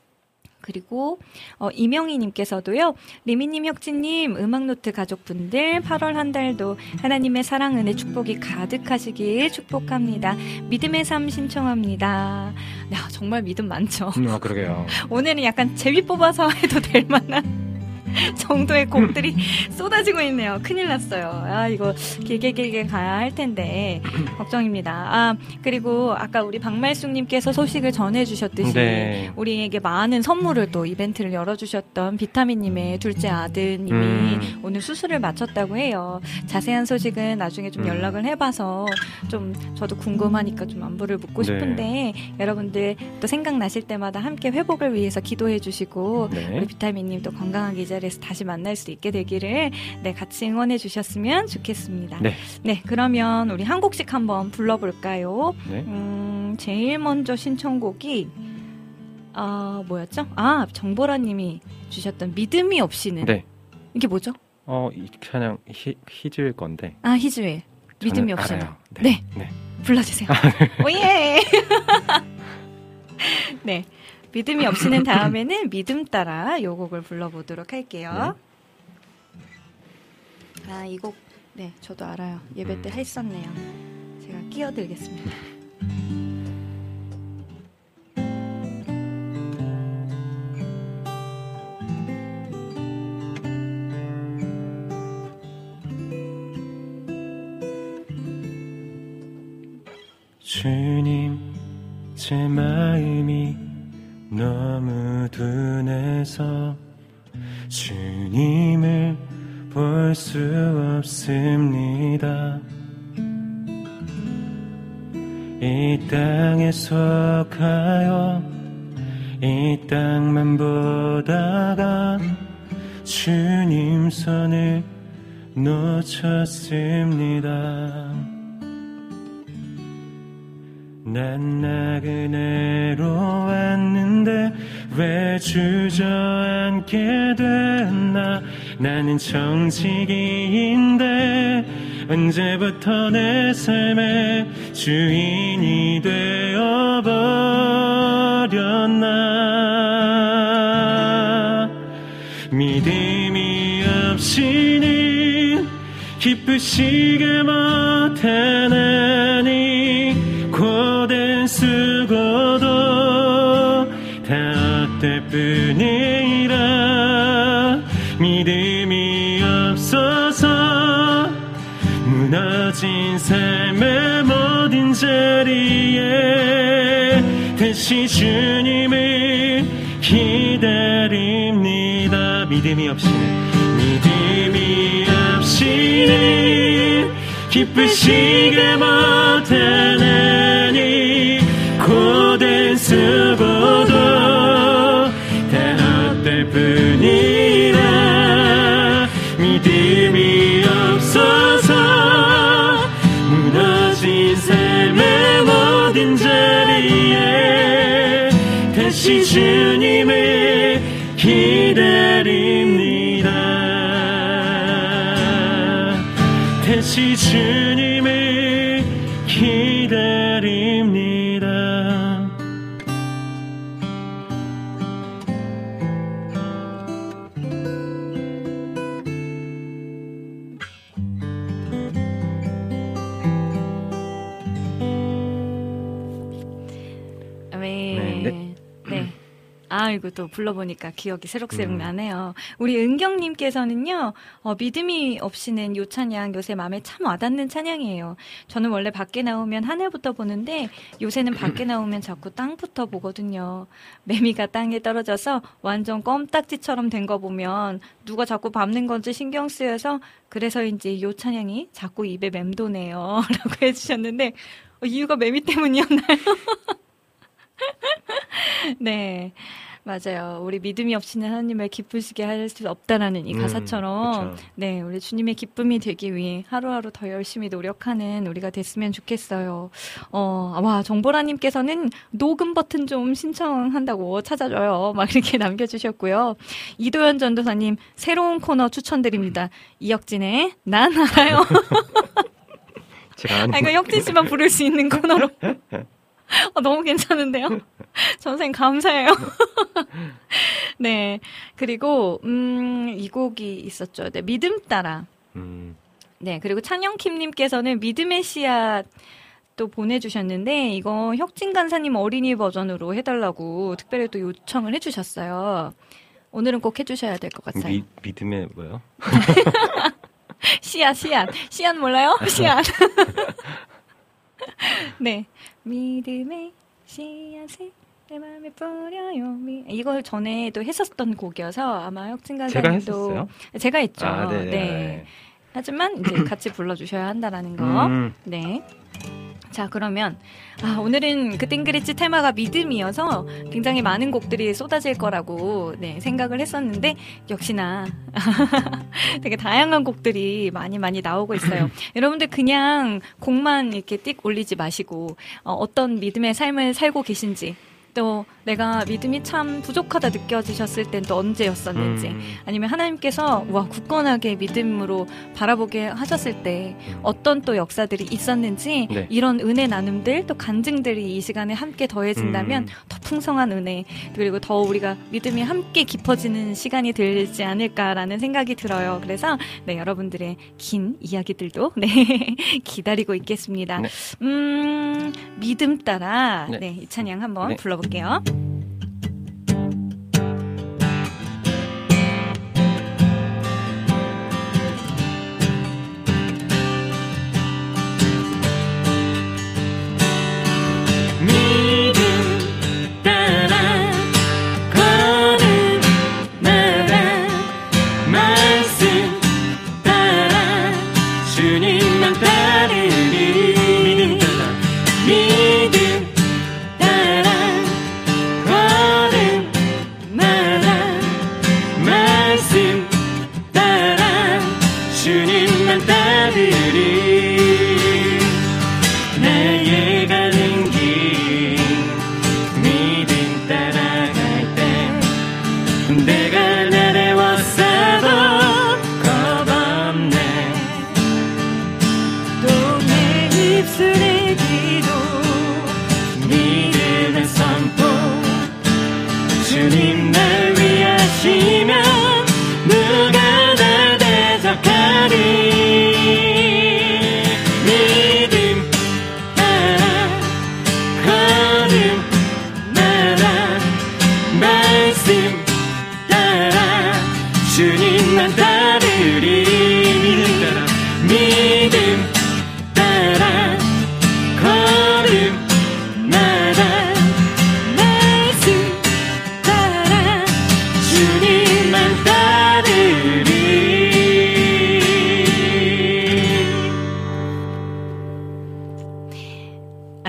그리고 어, 이명희님께서도요. 리미님, 혁진님, 음악노트 가족분들 팔월 한 달도 하나님의 사랑, 은혜, 축복이 가득하시길 축복합니다. 믿음의 삶 신청합니다. 야, 정말 믿음 많죠. 음, 어, 그러게요. 오늘은 약간 제비 뽑아서 해도 될 만한 정도의 곡들이 쏟아지고 있네요. 큰일 났어요. 아, 이거 길게 길게 가야 할 텐데 걱정입니다. 아, 그리고 아까 우리 박말숙님께서 소식을 전해주셨듯이 네. 우리에게 많은 선물을 또 이벤트를 열어주셨던 비타민님의 둘째 아드님이 음. 오늘 수술을 마쳤다고 해요. 자세한 소식은 나중에 좀 연락을 해봐서 좀 저도 궁금하니까 좀 안부를 묻고 싶은데 네. 여러분들 또 생각나실 때마다 함께 회복을 위해서 기도해주시고 네. 우리 비타민님 또 건강하게 이 자리에서 다시 만날 수 있게 되기를 네, 같이 응원해 주셨으면 좋겠습니다. 네. 네, 그러면 우리 한 곡씩 한번 불러볼까요? 네. 음, 제일 먼저 신청곡이 아, 뭐였죠? 아, 정보라님이 주셨던 믿음이 없이는 네. 이게 뭐죠? 어, 이 찬양 히, 히즈일 건데. 아, 히즈일. 믿음이 없이는. 네. 네. 네. 불러주세요. 오예. 네. 믿음이 없이는 다음에는 믿음 따라 요 곡을 불러보도록 할게요. 네. 아, 이 곡, 네, 저도 알아요. 예배 때 했었네요. 제가 끼어들겠습니다. 주님, 제 마음이 너무 둔해서 주님을 볼 수 없습니다. 이 땅에 속하여 이 땅만 보다가 주님 손을 놓쳤습니다. 난 나그네로 왔는데 왜 주저앉게 됐나. 나는 정직이인데 언제부터 내 삶의 주인이 되어버렸나. 믿음이 없이는 기쁘시게 못하나니 고된 수고도 다 헛될 뿐이라. 믿음이 없어서 무너진 삶의 모든 모든 자리에 다시 주님을 기다립니다. 믿음이 없이는 믿음이 없이는 기쁘시게 못하나니 고된 수고도 다 헛될 뿐이라. 믿음이 없어서 무너진 삶의 모든 자리에 다시 주님을 기다립니다. 다시 주님을 기다립니다. 아멘. 네, 네. 아이고, 또 불러보니까 기억이 새록새록 음. 나네요. 우리 은경님께서는요, 어, 믿음이 없이는 요 찬양 요새 마음에 참 와닿는 찬양이에요. 저는 원래 밖에 나오면 하늘부터 보는데 요새는 밖에 나오면 자꾸 땅부터 보거든요. 매미가 땅에 떨어져서 완전 껌딱지처럼 된 거 보면 누가 자꾸 밟는 건지 신경 쓰여서 그래서인지 요 찬양이 자꾸 입에 맴도네요. 라고 해주셨는데, 어, 이유가 매미 때문이었나요? 네, 맞아요. 우리 믿음이 없이는 하나님을 기쁘시게 할 수 없다라는 이 가사처럼, 음, 그쵸. 네, 우리 주님의 기쁨이 되기 위해 하루하루 더 열심히 노력하는 우리가 됐으면 좋겠어요. 어, 와, 정보라님께서는 녹음 버튼 좀 신청한다고 찾아줘요. 막 이렇게 남겨주셨고요. 이도현 전도사님, 새로운 코너 추천드립니다. 이혁진의 난 알아요. 제가 아는 아, 이거 혁진 씨만 부를 수 있는 코너로. 어, 너무 괜찮은데요? 선생님 감사해요. 네. 그리고 음, 이 곡이 있었죠. 네, 믿음 따라. 음, 네. 그리고 창영킴님께서는 믿음의 씨앗 또 보내주셨는데 이거 혁진 간사님 어린이 버전으로 해달라고 특별히 또 요청을 해주셨어요. 오늘은 꼭 해주셔야 될 것 같아요. 미, 믿음의 뭐요? 씨앗, 씨앗. 씨앗 몰라요? 씨앗. 네. 믿음의 씨앗을 내 맘에 뿌려요. 미... 이걸 전에 또 했었던 곡이어서 아마 혁진 제가 간사님도 했었어요? 제가 했죠. 아, 네. 네. 하지만 이제 같이 불러주셔야 한다라는 거. 음. 네. 자, 그러면 아, 오늘은 그 땡그리치 테마가 믿음이어서 굉장히 많은 곡들이 쏟아질 거라고 네, 생각을 했었는데 역시나 되게 다양한 곡들이 많이 많이 나오고 있어요. 여러분들 그냥 곡만 이렇게 띡 올리지 마시고 어, 어떤 믿음의 삶을 살고 계신지 또 내가 믿음이 참 부족하다 느껴지셨을 땐 또 언제였었는지 음. 아니면 하나님께서 와 굳건하게 믿음으로 바라보게 하셨을 때 어떤 또 역사들이 있었는지 네. 이런 은혜 나눔들 또 간증들이 이 시간에 함께 더해진다면 음. 더 풍성한 은혜 그리고 더 우리가 믿음이 함께 깊어지는 시간이 되지 않을까라는 생각이 들어요. 그래서 네, 여러분들의 긴 이야기들도 네, 기다리고 있겠습니다. 네. 음, 믿음 따라 네. 네, 이 찬양 한번 네. 불러볼게요. 믿음 따라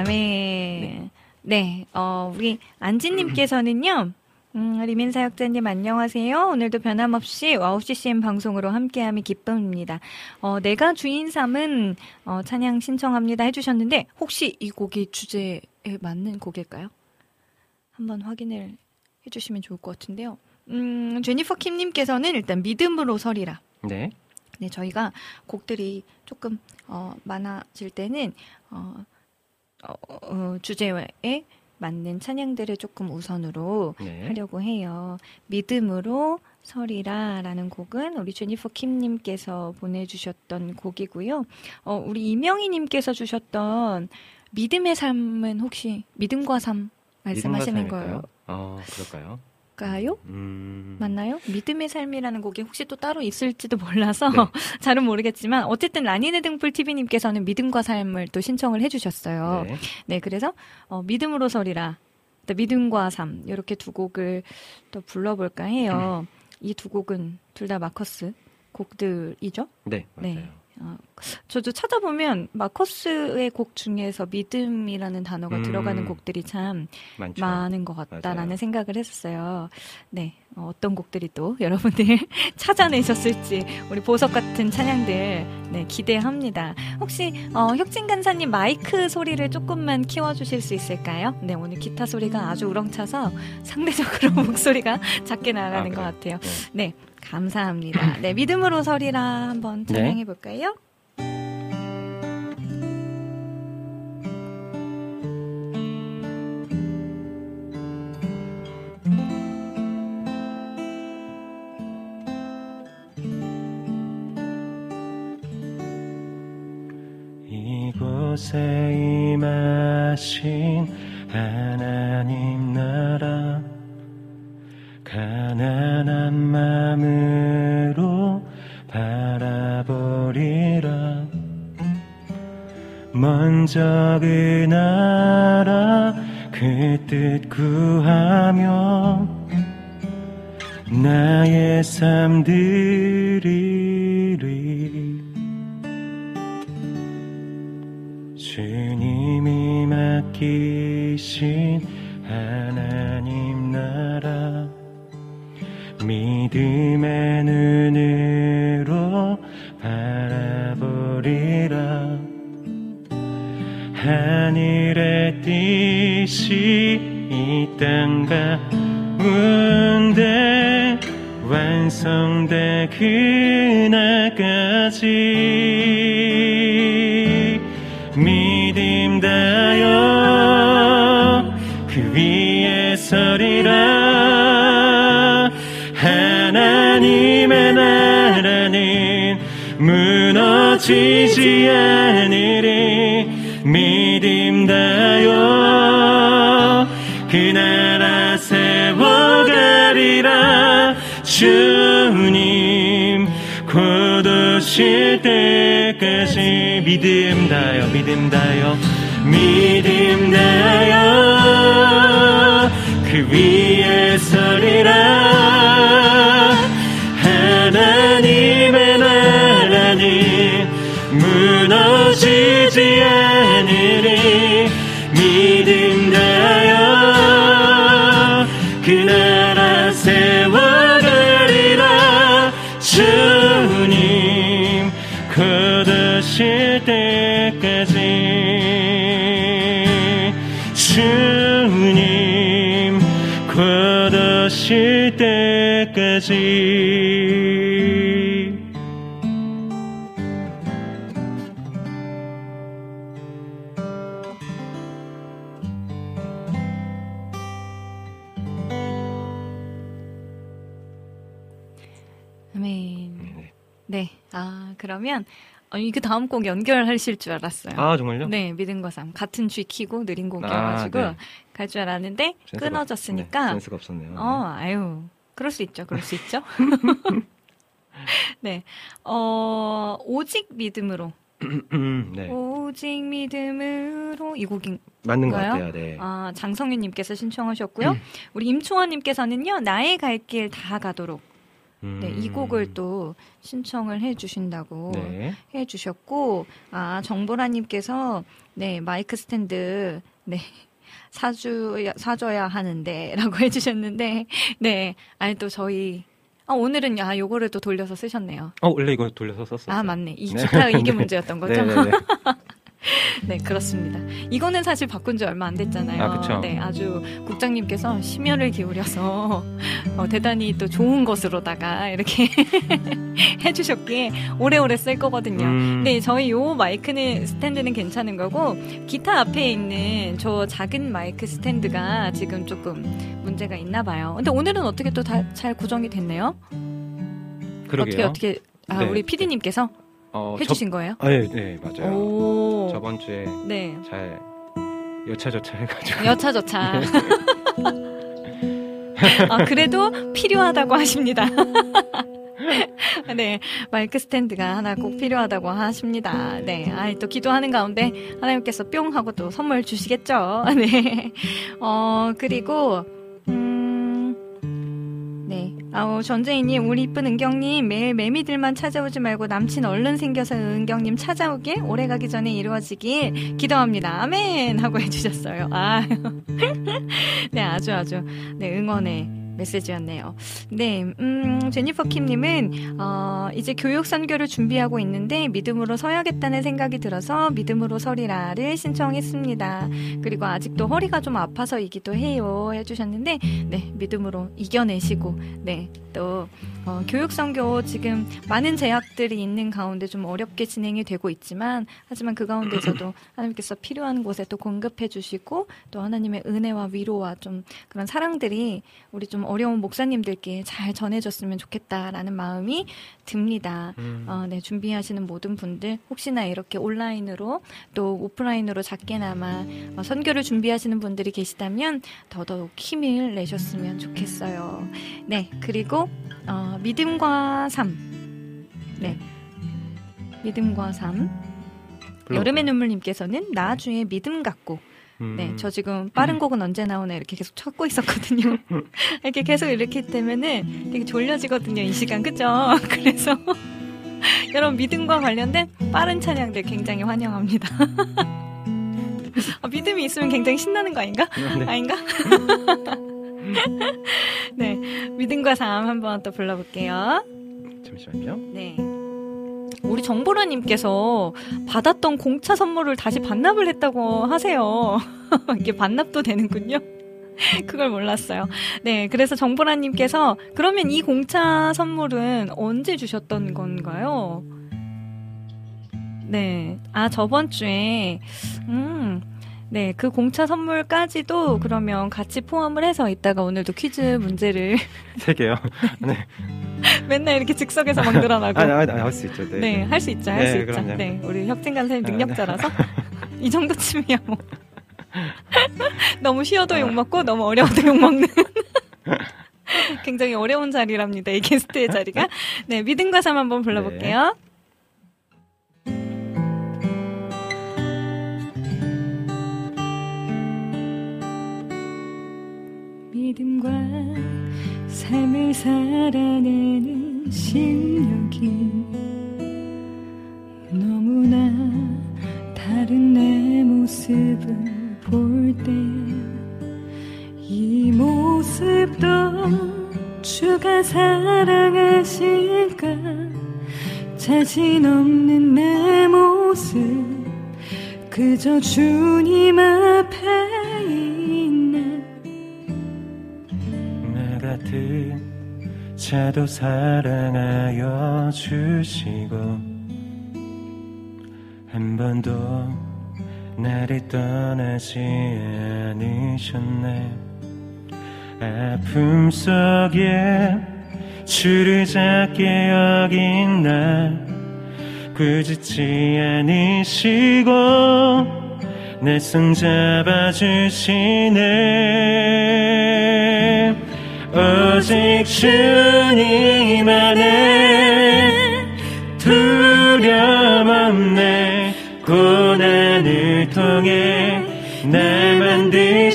아멘. 네, 네 어, 우리 안지님께서는요, 음, 리민 사역자님 안녕하세요. 오늘도 변함없이 와우 씨씨엠 방송으로 함께함이 기쁨입니다. 어, 내가 주인 삼은 어, 찬양 신청합니다 해주셨는데 혹시 이 곡이 주제에 맞는 곡일까요? 한번 확인을 해주시면 좋을 것 같은데요. 음, 제니퍼 킴님께서는 일단 믿음으로 서리라. 네. 네, 저희가 곡들이 조금 어, 많아질 때는 어, 어, 어, 주제에 맞는 찬양들을 조금 우선으로 네. 하려고 해요. 믿음으로 서리라라는 곡은 우리 제니퍼 킴님께서 보내주셨던 곡이고요. 어, 우리 이명희님께서 주셨던 믿음의 삶은 혹시 믿음과 삶 말씀하시는 거예요? 어, 그럴까요? 가요? 음... 맞나요? 믿음의 삶이라는 곡이 혹시 또 따로 있을지도 몰라서 네. 잘은 모르겠지만 어쨌든 라니네 등불 티비님께서는 믿음과 삶을 또 신청을 해주셨어요. 네. 네, 그래서 어, 믿음으로 서리라, 또 믿음과 삶 이렇게 두 곡을 또 불러볼까 해요. 이 두 곡은 둘 다 마커스 곡들이죠? 네, 맞아요. 네. 어, 저도 찾아보면 마커스의 곡 중에서 믿음이라는 단어가 음, 들어가는 곡들이 참 많죠. 많은 것 같다라는 맞아요. 생각을 생각을 했었어요. 네, 어, 어떤 곡들이 또 여러분들 찾아내셨을지 우리 보석 같은 찬양들 네, 기대합니다. 혹시 어, 혁진 간사님 마이크 소리를 조금만 키워주실 수 있을까요? 네, 오늘 기타 소리가 아주 우렁차서 상대적으로 목소리가 작게 나가는 아, 것 그래요? 같아요. 네, 감사합니다. 네, 믿음으로 서리라 한번 네. 찬양해 볼까요? 이곳에 임하신 하나님 나라 가난한 마음으로 바라보리라. 먼저 그 나라 그 뜻 구하며 나의 삶 드리리. 주님이 맡기신 하나님 나라 믿음의 눈으로 바라보리라. 하늘의 뜻이 이 땅 가운데 완성돼 그날까지 믿음 다여 그 위에 서리라. 하나님의 나라는 무너지지 않으리. 믿음 다여 그 나라 세워가리라. 주님 곧 오실 때까지 믿음 다여 믿음 다여 믿음 다여 그 위에 서리라. 하나님의 나라는 무너지지 않으리. 믿음 다여 그 나라 세워가리라. 주님 곧 오실 때까지 주님 곧 오실 때까지. 아멘. 네. 네. 아, 그러면 어, 이그 다음 곡 연결하실 줄 알았어요. 아, 정말요? 네, 믿음과 삶. 같은 G 키고 느린 아, 곡이어가지고 네. 갈 줄 알았는데 센스가- 끊어졌으니까. 네, 센스가 없었네요. 어, 아유. 그럴 수 있죠. 그럴 수 있죠. 네. 어, 오직 믿음으로. 네. 오직 믿음으로 이 곡인 맞는 것 뭔가요? 같아요. 네. 아, 장성윤님께서 신청하셨고요. 우리 임충원님께서는요, 나의 갈 길 다 가도록. 음. 네, 이 곡을 또 신청을 해주신다고 네. 해주셨고, 아, 정보라님께서, 네, 마이크 스탠드, 네, 사줘야, 사줘야 하는데, 라고 해주셨는데, 네, 아니, 또 저희, 아, 오늘은, 아, 요거를 또 돌려서 쓰셨네요. 어, 원래 이거 돌려서 썼었어요. 아, 맞네. 이 네. 기타, 이게 네. 문제였던 거죠? 네네네. 네, 그렇습니다. 이거는 사실 바꾼 지 얼마 안 됐잖아요. 아, 그쵸. 네, 아주 국장님께서 심혈을 기울여서 어, 대단히 또 좋은 것으로다가 이렇게 해주셨기에 오래오래 쓸 거거든요. 음. 네, 저희 요 마이크는 스탠드는 괜찮은 거고 기타 앞에 있는 저 작은 마이크 스탠드가 지금 조금 문제가 있나 봐요. 근데 오늘은 어떻게 또 잘 고정이 됐네요? 그러게요. 어떻게 어떻게 아, 네. 우리 피디님께서 어, 해주신 거예요? 저, 아, 네, 네, 맞아요. 오. 저번 주에 네. 잘 여차저차 해가지고. 여차저차. 아, 그래도 필요하다고 하십니다. 네, 마이크 스탠드가 하나 꼭 필요하다고 하십니다. 네, 아, 또 기도하는 가운데 하나님께서 뿅 하고 또 선물 주시겠죠. 네, 어, 그리고, 음, 네. 아우, 전재희님, 우리 이쁜 은경님, 매일 매미들만 찾아오지 말고 남친 얼른 생겨서 은경님 찾아오길, 오래 가기 전에 이루어지길 기도합니다. 아멘! 하고 해주셨어요. 아, 네, 아주 아주, 네, 응원의 메시지였네요. 네, 음, 제니퍼 킴님은, 어, 이제 교육 선교를 준비하고 있는데, 믿음으로 서야겠다는 생각이 들어서, 믿음으로 서리라를 신청했습니다. 그리고 아직도 허리가 좀 아파서이기도 해요. 해주셨는데, 네, 믿음으로 이겨내시고, 네, 또, 어, 교육 선교 지금 많은 제약들이 있는 가운데 좀 어렵게 진행이 되고 있지만, 하지만 그 가운데서도 하나님께서 필요한 곳에 또 공급해 주시고, 또 하나님의 은혜와 위로와 좀 그런 사랑들이 우리 좀 어려운 목사님들께 잘 전해졌으면 좋겠다라는 마음이 듭니다. 음. 어, 네, 준비하시는 모든 분들 혹시나 이렇게 온라인으로 또 오프라인으로 작게나마 어, 선교를 준비하시는 분들이 계시다면 더더욱 힘을 내셨으면 좋겠어요. 네, 그리고 어, 믿음과 삶. 네, 믿음과 삶. 여름의 눈물님께서는 나주의 믿음 갖고. 음. 네, 저 지금 빠른 곡은 언제 나오나 이렇게 계속 찾고 있었거든요. 이렇게 계속 이렇게 되면은 되게 졸려지거든요, 이 시간. 그죠? 그래서 여러분 믿음과 관련된 빠른 찬양들 굉장히 환영합니다. 아, 믿음이 있으면 굉장히 신나는 거 아닌가? 네. 아닌가? 네, 믿음과 삶 한번 또 불러볼게요. 잠시만요. 네. 우리 정보라님께서 받았던 공차 선물을 다시 반납을 했다고 하세요. 이게 반납도 되는군요. 그걸 몰랐어요. 네, 그래서 정보라님께서 그러면 이 공차 선물은 언제 주셨던 건가요? 네, 아 저번 주에 음. 네, 그 공차 선물까지도 그러면 같이 포함을 해서 이따가 오늘도 퀴즈 문제를 세 개요. 네. 맨날 이렇게 즉석에서 막 늘어나고. 아, 아, 아, 할 수 있죠. 네, 네, 할 수 있죠, 할 수 네, 있죠. 그럼요. 네, 우리 혁진관 선생님 아, 능력자라서 이 정도쯤이야 뭐. 너무 쉬어도 욕 먹고 너무 어려워도 욕 먹는. 굉장히 어려운 자리랍니다, 이 게스트의 자리가. 네, 믿음과 삶 한번 불러볼게요. 네. 믿음과 삶을 살아내는 실력이 너무나 다른 내 모습을 볼 때 이 모습도 주가 사랑하실까 자신 없는 내 모습 그저 주님 앞에 있나 나 같은 자도 사랑하여 주시고 한 번도 나를 떠나지 않으셨네 아픔 속에 주를 작게 여긴 나 꾸짖지 않으시고 내 손 잡아주시네 오직 주님 안에 두려움 없네 고난을 통해 날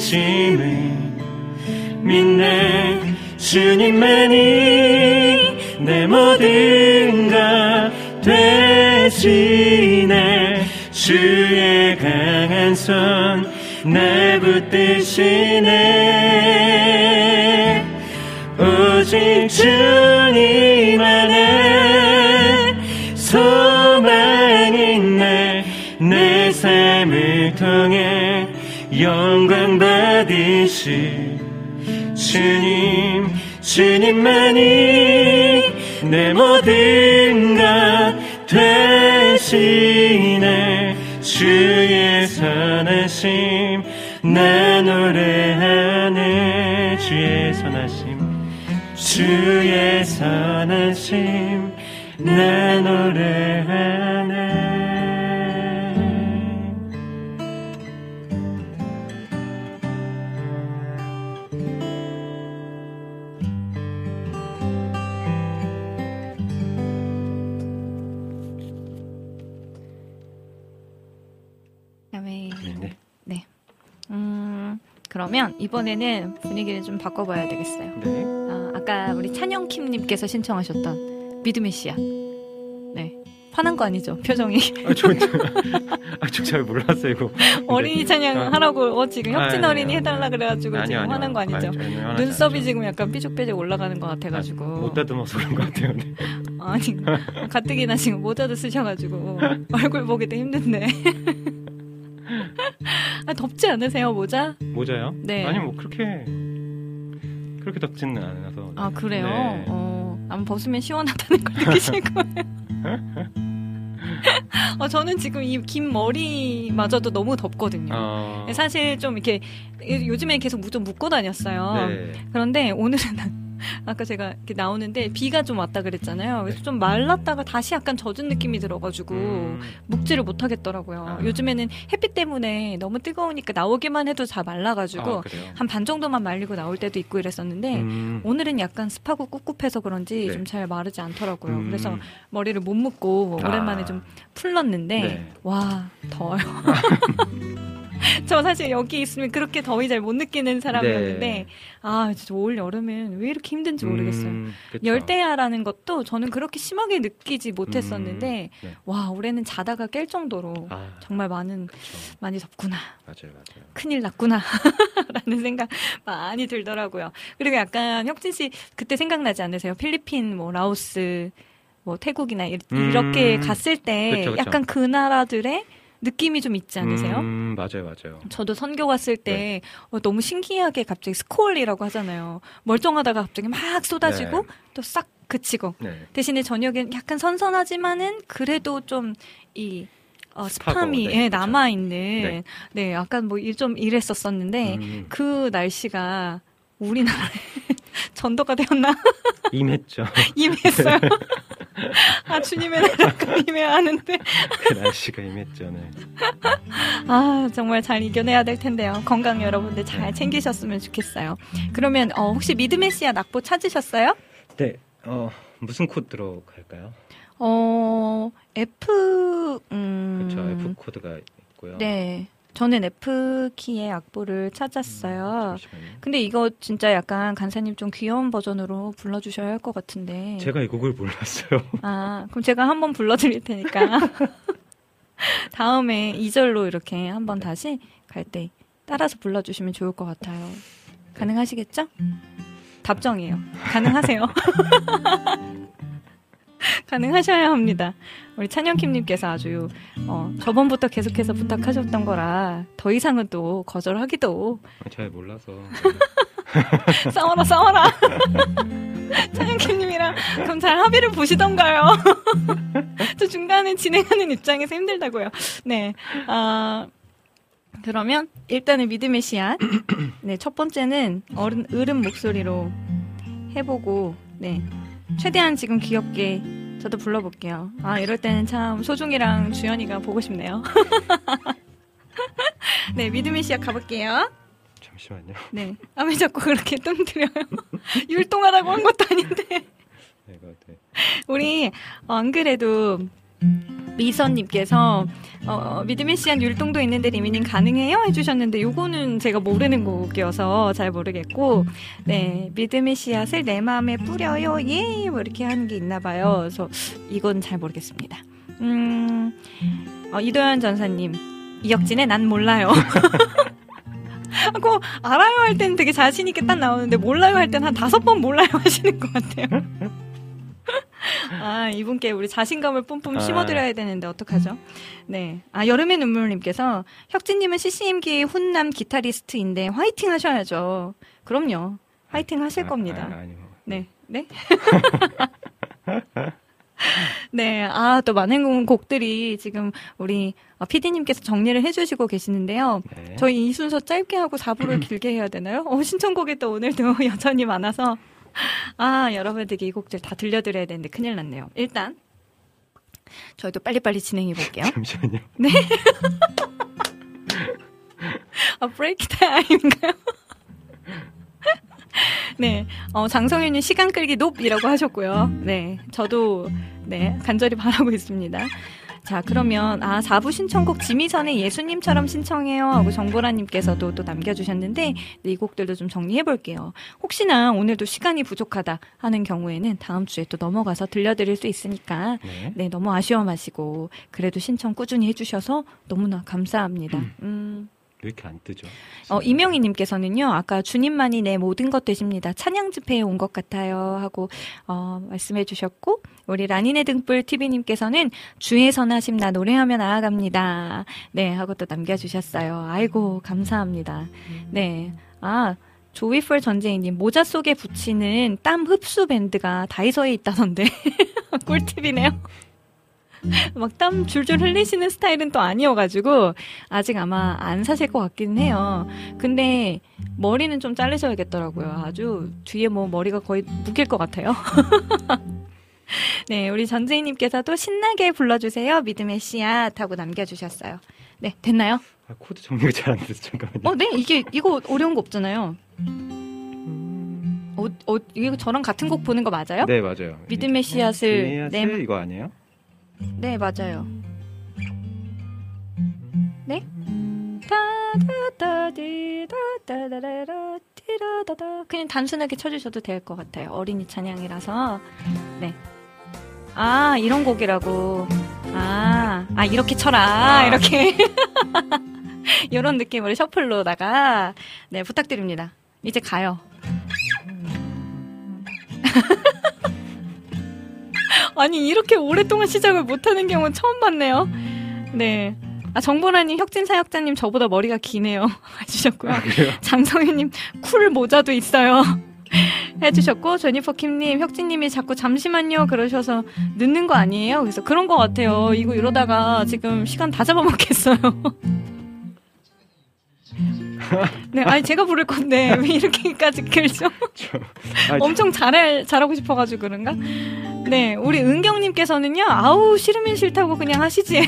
만드심을 믿네 주님만이 내 모든 것 대신에 주의 강한 손 날 붙드시네. 오직 주님 안에 소망이 있네. 내 삶을 통해 영광 받으실 주님, 주님만이 내 모든 것 대신에 주의 선하심 나 노래하네. 주의 선하심, 주의 선하심 나 노래하네. 네. 네. 네. 음, 그러면 이번에는 분위기를 좀 바꿔봐야 되겠어요. 네. 아, 아까 우리 찬영킴님께서 신청하셨던 믿음의 씨앗. 네. 화난 거 아니죠? 표정이. 아, 저, 아, 저 잘 몰랐어요, 이거. 어린이 찬양 아, 하라고, 어, 지금 혁진 아, 어린이 아니요. 해달라 그래가지고 아니요, 지금 아니요. 화난 거 아니죠? 아니, 전혀 화나지 눈썹이 않죠. 지금 약간 삐죽삐죽 올라가는 것 같아가지고. 아, 못 다듬어서 그런 것 같아요. 네. 아니, 가뜩이나 지금 모자도 쓰셔가지고 얼굴 보기도 힘든데. 아, 덥지 않으세요, 모자? 모자요? 네. 아니, 뭐, 그렇게, 그렇게 덥지는 않아서. 아, 그래요? 네. 어, 아마 벗으면 시원하다는 걸 느끼실 거예요. 어, 저는 지금 이 긴 머리마저도 너무 덥거든요. 어... 사실 좀 이렇게 요즘에 계속 좀 묶고 다녔어요. 네. 그런데 오늘은 아까 제가 이렇게 나오는데 비가 좀 왔다 그랬잖아요. 그래서 좀 말랐다가 다시 약간 젖은 느낌이 들어가지고 음... 묶지를 못하겠더라고요. 아. 요즘에는 햇빛 때문에 너무 뜨거우니까 나오기만 해도 다 말라가지고 아, 그래요? 한 반 정도만 말리고 나올 때도 있고 이랬었는데 음... 오늘은 약간 습하고 꿉꿉해서 그런지 네. 좀 잘 마르지 않더라고요. 음... 그래서 머리를 못 묶고 아. 오랜만에 좀 풀렀는데 네. 와 더워요. 저 사실 여기 있으면 그렇게 더위 잘 못 느끼는 사람이었는데 네. 아 진짜 올 여름엔 왜 이렇게 힘든지 모르겠어요. 음, 그쵸. 열대야라는 것도 저는 그렇게 심하게 느끼지 못했었는데 음, 네. 와 올해는 자다가 깰 정도로 아, 정말 많은 그쵸. 많이 덥구나. 맞아요, 맞아요. 큰일 났구나 라는 생각 많이 들더라고요. 그리고 약간 혁진 씨 그때 생각나지 않으세요? 필리핀, 뭐 라오스, 뭐 태국이나 이, 음, 이렇게 갔을 때 그쵸, 그쵸. 약간 그 나라들의 느낌이 좀 있지 않으세요? 음, 맞아요, 맞아요. 저도 선교 갔을 때 어, 너무 신기하게 갑자기 스콜이라고 하잖아요. 멀쩡하다가 갑자기 막 쏟아지고 네. 또 싹 그치고 네. 대신에 저녁엔 약간 선선하지만은 그래도 좀 이 어, 습하고, 스팜이 네, 예, 그쵸. 남아있는 네. 네, 약간 뭐 좀 이랬었었는데 음, 그 날씨가 우리나라에 전도가 되었나? 임했죠. 임했어요. 아, 주님의 나라가 임해야 하는데. 그 날씨가 임했죠, 네. 아, 정말 잘 이겨내야 될 텐데요. 건강 여러분들 잘 네. 챙기셨으면 좋겠어요. 그러면, 어, 혹시 믿음의 씨앗 악보 찾으셨어요? 네, 어, 무슨 코드로 갈까요? 어, F, 음. 그렇죠, F 코드가 있고요. 네. 저는 F키의 악보를 찾았어요. 음, 잠시만요. 근데 이거 진짜 약간 간사님 좀 귀여운 버전으로 불러주셔야 할 것 같은데. 제가 이 곡을 몰랐어요. 아, 그럼 제가 한번 불러드릴 테니까. 다음에 이 절로 이렇게 한번 다시 갈 때 따라서 불러주시면 좋을 것 같아요. 가능하시겠죠? 답정이에요. 가능하세요. 가능하셔야 합니다. 우리 찬영킴님께서 아주 어, 저번부터 계속해서 부탁하셨던 거라 더 이상은 또 거절하기도 잘 몰라서. 싸워라 싸워라. 찬영킴님이랑 그럼 잘 합의를 보시던가요. 저 중간에 진행하는 입장에서 힘들다고요. 네, 아 그러면 일단은 믿음의 씨앗. 네, 첫 번째는 어른 어른 목소리로 해보고 네. 최대한 지금 귀엽게 저도 불러볼게요. 아, 이럴 때는 참 소중이랑 주연이가 보고 싶네요. 네, 믿음의 씨앗 가볼게요. 잠시만요. 네. 아, 왜 자꾸 그렇게 뜸들여요? 율동하라고 한 것도 아닌데. 이거, 네. 우리, 어, 안 그래도, 미선님께서 어, 믿음의 씨앗 율동도 있는데 리미님 가능해요? 해주셨는데 요거는 제가 모르는 곡이어서 잘 모르겠고 네 믿음의 씨앗을 내 마음에 뿌려요 예 뭐 이렇게 하는 게 있나 봐요. 그래서 이건 잘 모르겠습니다. 음, 어, 이도현 전사님 이혁진의 난 몰라요. 하고 알아요 할 때는 되게 자신 있게 딱 나오는데 몰라요 할 때는 한 다섯 번 몰라요 하시는 것 같아요. 아, 이분께 우리 자신감을 뿜뿜 심어드려야 되는데 어떡하죠? 네. 아, 여름의 눈물님께서 혁진님은 씨씨엠기의 훈남 기타리스트인데 화이팅 하셔야죠. 그럼요. 화이팅 하실 아, 겁니다. 아, 아니요. 네. 네? 네. 아, 또 많은 곡들이 지금 우리 피디님께서 정리를 해주시고 계시는데요. 네. 저희 이 순서 짧게 하고 사 부를 길게 해야 되나요? 어, 신청곡이 또 오늘도 여전히 많아서 아, 여러분들께 이 곡들 다 들려드려야 되는데 큰일 났네요. 일단 저희도 빨리빨리 진행해 볼게요. 잠시만요. 네. 아, 브레이크 타임인가요? 네. 어, 장성윤님 시간 끌기 높이라고 하셨고요. 네. 저도 네, 간절히 바라고 있습니다. 자, 그러면 아, 사 부 신청곡 지미선의 예수님처럼 신청해요 하고 정보라님께서도 또 남겨주셨는데 네, 이 곡들도 좀 정리해볼게요. 혹시나 오늘도 시간이 부족하다 하는 경우에는 다음 주에 또 넘어가서 들려드릴 수 있으니까 네. 네, 너무 아쉬워 마시고 그래도 신청 꾸준히 해주셔서 너무나 감사합니다. 음. 왜 이렇게 안 뜨죠? 어, 이명희님께서는요, 아까 주님만이 내 모든 것 되십니다. 찬양 집회에 온 것 같아요. 하고, 어, 말씀해 주셨고, 우리 라니네 등불 티비님께서는 주의 선하심 나 노래하며 나아갑니다. 네, 하고 또 남겨주셨어요. 아이고, 감사합니다. 네. 아, 조이풀 전재희님, 모자 속에 붙이는 땀 흡수 밴드가 다이소에 있다던데. 꿀팁이네요. 막 땀 줄줄 흘리시는 스타일은 또 아니어가지고 아직 아마 안 사실 것 같긴 해요. 근데 머리는 좀 자르셔야겠더라고요. 아주 뒤에 뭐 머리가 거의 묶일 것 같아요. 네, 우리 전재희님께서도 신나게 불러주세요. 믿음의 씨앗 하고 남겨주셨어요. 네, 됐나요? 아, 코드 정리가 잘 안 돼서 잠깐만요. 어, 네, 이게 이거 어려운 거 없잖아요. 어, 어, 이거 저랑 같은 곡 보는 거 맞아요? 네, 맞아요. 믿음의 씨앗을 네, 네, 이거 아니에요? 네, 맞아요. 네? 그냥 단순하게 쳐주셔도 될 것 같아요. 어린이 찬양이라서. 네. 아, 이런 곡이라고. 아, 아, 이렇게 쳐라. 아. 이렇게. 이런 느낌으로 셔플로다가. 네, 부탁드립니다. 이제 가요. 아니, 이렇게 오랫동안 시작을 못하는 경우는 처음 봤네요. 네. 아, 정보라님, 혁진 사역자님, 저보다 머리가 기네요. 해주셨고요. 아, 장성윤님, 쿨 모자도 있어요. 해주셨고, 제니퍼킴님, 혁진님이 자꾸 잠시만요. 그러셔서 늦는 거 아니에요? 그래서 그런 거 같아요. 이거 이러다가 지금 시간 다 잡아먹겠어요. 네, 아니, 제가 부를 건데, 왜 이렇게까지 길죠? 저, 아니, 엄청 잘할, 잘하고 싶어가지고 그런가? 네, 우리 은경님께서는요, 아우, 싫으면 싫다고 그냥 하시지.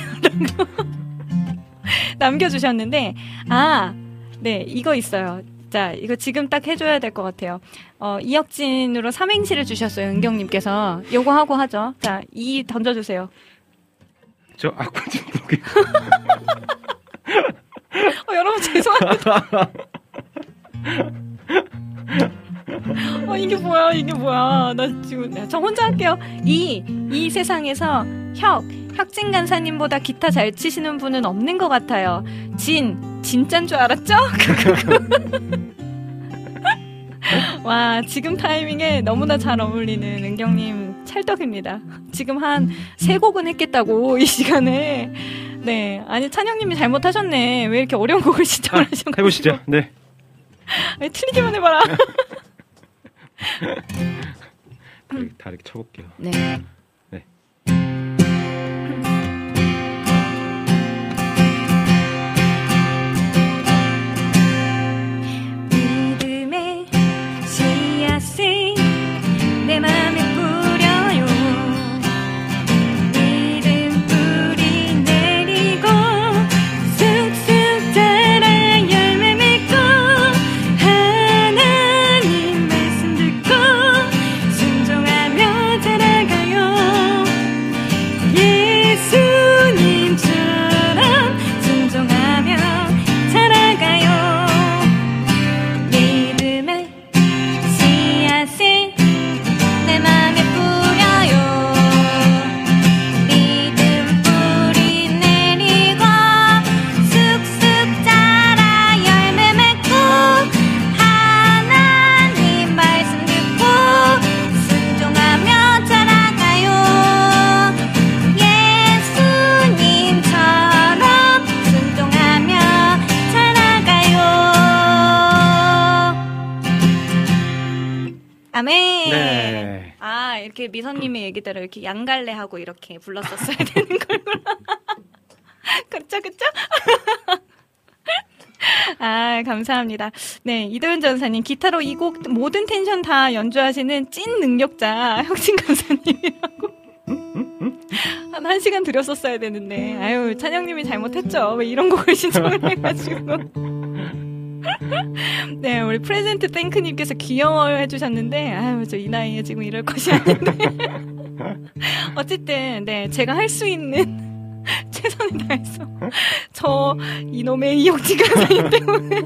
남겨주셨는데, 아, 네, 이거 있어요. 자, 이거 지금 딱 해줘야 될 것 같아요. 어, 이혁진으로 삼행시를 주셨어요, 은경님께서. 요거 하고 하죠. 자, 이 던져주세요. 저 아쿠아진 보기. 어, 여러분, 죄송합니다. 어, 이게 뭐야, 이게 뭐야. 나 지금, 저 혼자 할게요. 이, 이 세상에서 혁, 혁진 간사님보다 기타 잘 치시는 분은 없는 것 같아요. 진, 진짠 줄 알았죠? 와, 지금 타이밍에 너무나 잘 어울리는 은경님 찰떡입니다. 지금 한 세 곡은 했겠다고, 이 시간에. 네. 아니, 찬영님이 잘못하셨네. 왜 이렇게 어려운 곡을 시작을 아, 하셨나요? 해보시죠. 네. 아니, 틀리기만 해봐라. 다르게, 다르게 쳐볼게요. 네. 네. 믿음의 씨앗을 내 맘에 뿌려요. 믿음 뿌리 내리고 쑥쑥 자라 열매 맺고 하나님 말씀 듣고 순종하며 자라가요. 네. 아, 이렇게 미선님의 얘기대로 이렇게 양갈래하고 이렇게 불렀었어야 되는 걸구나. 그쵸, 그쵸? 아, 감사합니다. 네, 이도현 전사님, 기타로 이 곡 모든 텐션 다 연주하시는 찐 능력자 혁진 감사님이라고. 한 한 시간 들였었어야 되는데, 아유, 찬영님이 잘못했죠. 왜 이런 곡을 신청을 해가지고. 네, 우리 프레젠트 땡크님께서 귀여워해 주셨는데, 아유, 저 이 나이에 지금 이럴 것이 아닌데. 어쨌든, 네, 제가 할 수 있는 최선을 다해서 저 이놈의 이혁진 강사님 때문에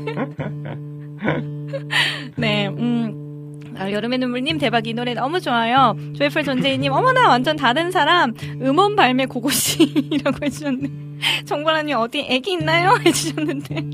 네, 음, 아, 여름의 눈물님 대박 이 노래 너무 좋아요. 조이풀 존재이님 어머나 완전 다른 사람 음원 발매 고고씨라고 해주셨네. 정보라님 어디 애기 있나요? 해주셨는데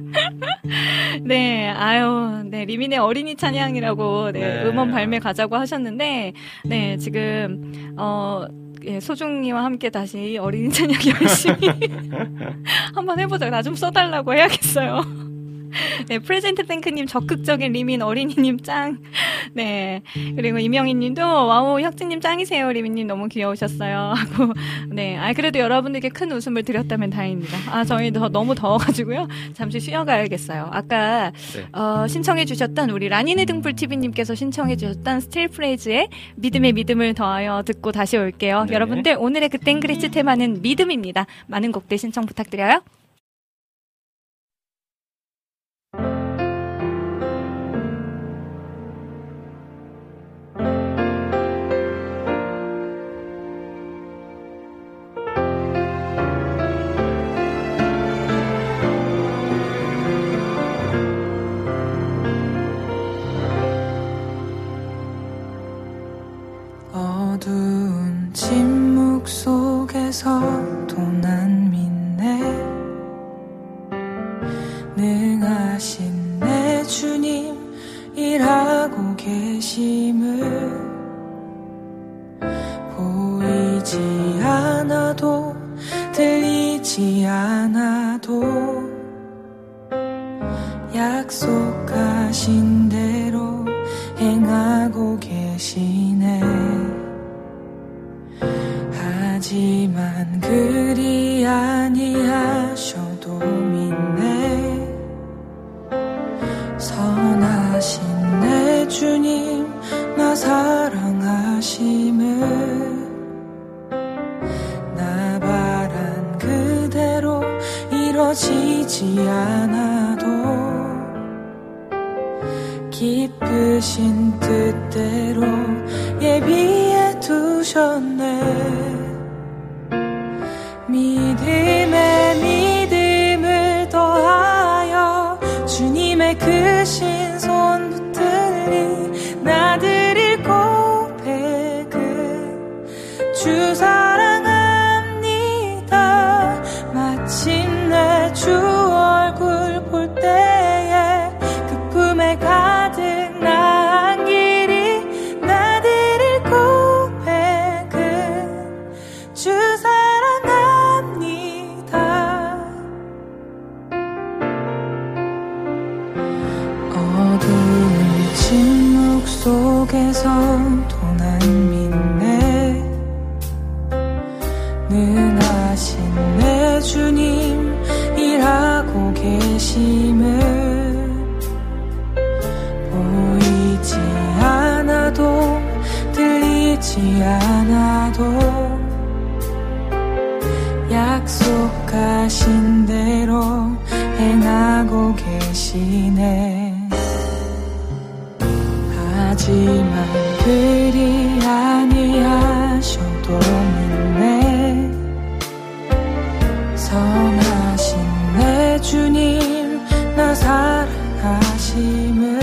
네, 아유, 네, 리민의 어린이 찬양이라고 네, 네. 음원 발매 가자고 하셨는데 네, 지금 어 예, 소중이와 함께 다시 어린이 찬양 열심히 한번 해보자. 나 좀 써달라고 해야겠어요. 네, 프레젠트 탱크님 적극적인 리민 어린이님 짱. 네, 그리고 이명희님도 와우 혁진님 짱이세요. 리민님 너무 귀여우셨어요. 하고 네, 아 그래도 여러분들께 큰 웃음을 드렸다면 다행입니다. 아 저희 더, 너무 더워가지고요. 잠시 쉬어가야겠어요. 아까 네. 어, 신청해주셨던 우리 라니네 등불 티비님께서 신청해주셨던 스틸 프레이즈의 믿음의 믿음을 더하여 듣고 다시 올게요. 네. 여러분들 오늘의 그땐 그랬지 테마는 믿음입니다. 많은 곡들 신청 부탁드려요. 어두운 침묵 속에서도 난 믿네. 능하신 내 주님 일하고 계심을 보이지 않아도 들리지 않아도 약속하신 대로 행하고 계시네. 하지만 그리 아니하셔도 믿네. 선하신 내 주님 나 사랑하심을 나 바란 그대로 이뤄지지 않아도 기쁘신 뜻대로 예비해 두셨네. 믿음에 믿음을 더하여 주님의 크신 손 붙들리 나드릴 고백은 주 사랑합니다. 마침내 주 얼굴 볼 때에 그 품에 가득 나은 길이 나드릴 고백은 주 사랑합니다. 어두운 침묵 속에서도 난 믿네. 능하신 내 주님 일하고 계심을 보이지 않아도 들리지 않아도 약속하신 대로 행하고 계시네. 하지만 그리 아니하셔도 믿네. 선하신 내 주님 나 사랑하심을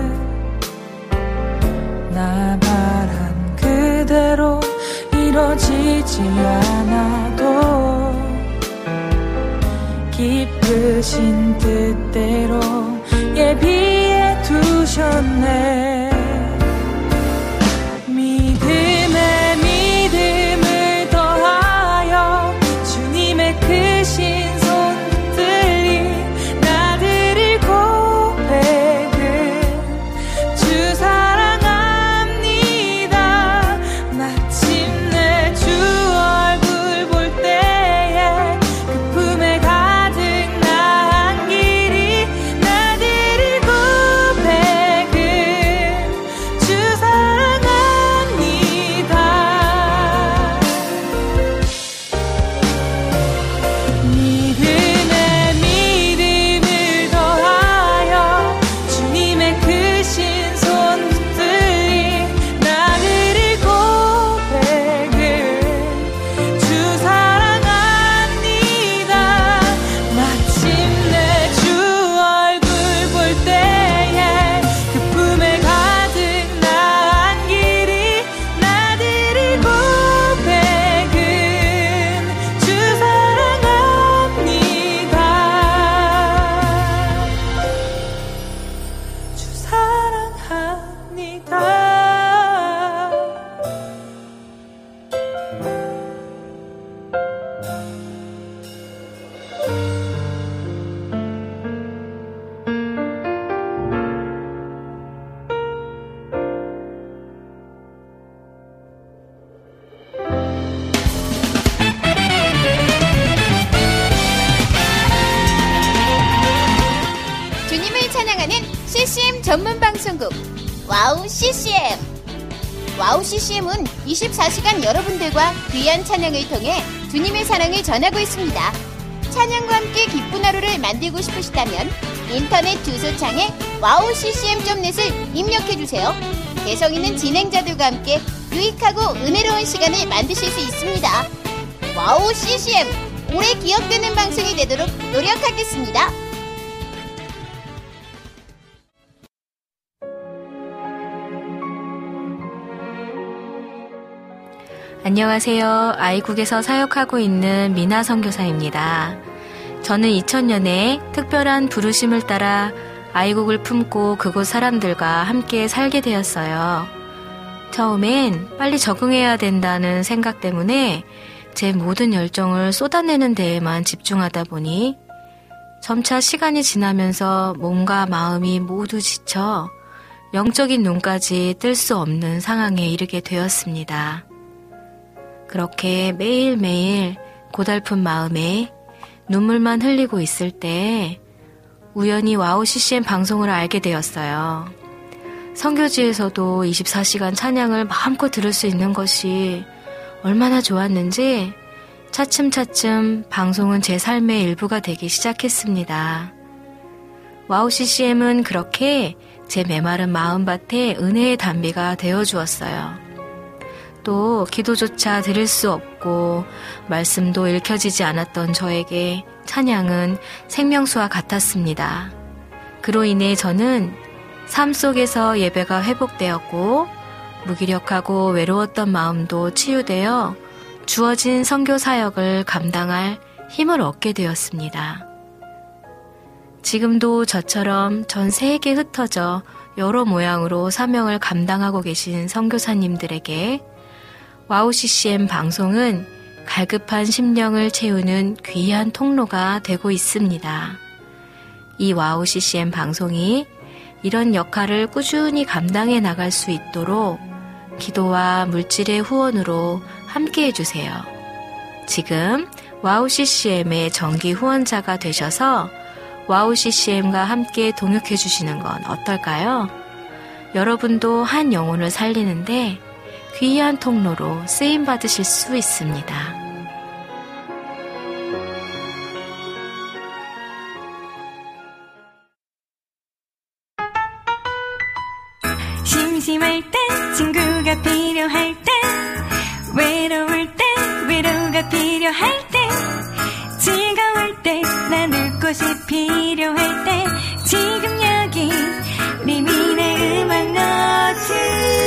나 바란 그대로 이뤄지지 않아도 기쁘신 뜻대로 예비해 두셨네. 믿음에 믿음을 더하여 주님의 크신 손 붙들리 나드릴 고백은 주 사랑합니다. 주님을 찬양하는 씨씨엠 전문 방송국 와우 씨씨엠. 와우 씨씨엠은 이십사 시간 여러분들과 귀한 찬양을 통해 주님의 사랑을 전하고 있습니다. 찬양과 함께 기쁜 하루를 만들고 싶으시다면 인터넷 주소창에 와우 씨씨엠 닷 넷을 입력해주세요. 개성 있는 진행자들과 함께 유익하고 은혜로운 시간을 만드실 수 있습니다. 와우 씨씨엠, 오래 기억되는 방송이 되도록 노력하겠습니다. 안녕하세요. 아이국에서 사역하고 있는 미나 선교사입니다. 저는 이천 년에 특별한 부르심을 따라 아이국을 품고 그곳 사람들과 함께 살게 되었어요. 처음엔 빨리 적응해야 된다는 생각 때문에 제 모든 열정을 쏟아내는 데에만 집중하다 보니 점차 시간이 지나면서 몸과 마음이 모두 지쳐 영적인 눈까지 뜰 수 없는 상황에 이르게 되었습니다. 그렇게 매일매일 고달픈 마음에 눈물만 흘리고 있을 때 우연히 와우 씨씨엠 방송을 알게 되었어요. 선교지에서도 이십사 시간 찬양을 마음껏 들을 수 있는 것이 얼마나 좋았는지 차츰차츰 방송은 제 삶의 일부가 되기 시작했습니다. 와우 씨씨엠은 그렇게 제 메마른 마음밭에 은혜의 단비가 되어주었어요. 또 기도조차 드릴 수 없고 말씀도 읽혀지지 않았던 저에게 찬양은 생명수와 같았습니다. 그로 인해 저는 삶 속에서 예배가 회복되었고 무기력하고 외로웠던 마음도 치유되어 주어진 선교 사역을 감당할 힘을 얻게 되었습니다. 지금도 저처럼 전 세계에 흩어져 여러 모양으로 사명을 감당하고 계신 선교사님들에게 와우 씨씨엠 방송은 갈급한 심령을 채우는 귀한 통로가 되고 있습니다. 이 와우 씨씨엠 방송이 이런 역할을 꾸준히 감당해 나갈 수 있도록 기도와 물질의 후원으로 함께 해주세요. 지금 와우 씨씨엠의 정기 후원자가 되셔서 와우 씨씨엠과 함께 동역해 주시는 건 어떨까요? 여러분도 한 영혼을 살리는데 귀한 통로로 쓰임받으실 수 있습니다. 심심할 때 친구가 필요할 때 외로울 때 위로가 필요할 때 즐거울 때 나눌 곳이 필요할 때 지금 여기 리민의 음악 노트.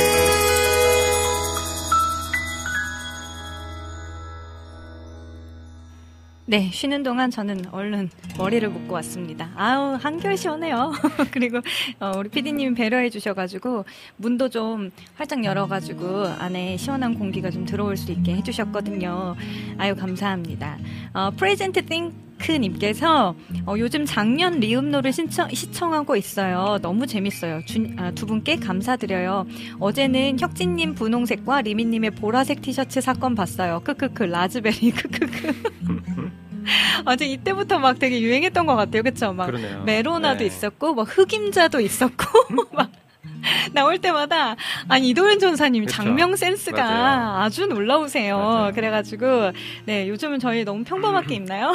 네, 쉬는 동안 저는 얼른 머리를 묶고 왔습니다. 아우, 한결 시원해요. 그리고 어, 우리 피디님이 배려해 주셔가지고 문도 좀 활짝 열어가지고 안에 시원한 공기가 좀 들어올 수 있게 해주셨거든요. 아유, 감사합니다. 어, 프레젠트 띵크님께서 어, 요즘 작년 리음노를 신청, 시청하고 있어요. 너무 재밌어요. 주, 아, 두 분께 감사드려요. 어제는 혁진님 분홍색과 리미님의 보라색 티셔츠 사건 봤어요. 크크크 라즈베리 크크크. 맞아, 이때부터 막 되게 유행했던 것 같아요. 그쵸? 막 그러네요. 메로나도 네. 있었고 막 흑임자도 있었고 막 나올 때마다 아니 이도현 전사님 그쵸? 장명 센스가 맞아요. 아주 놀라우세요. 맞아요. 그래가지고 네, 요즘은 저희 너무 평범하게 입나요?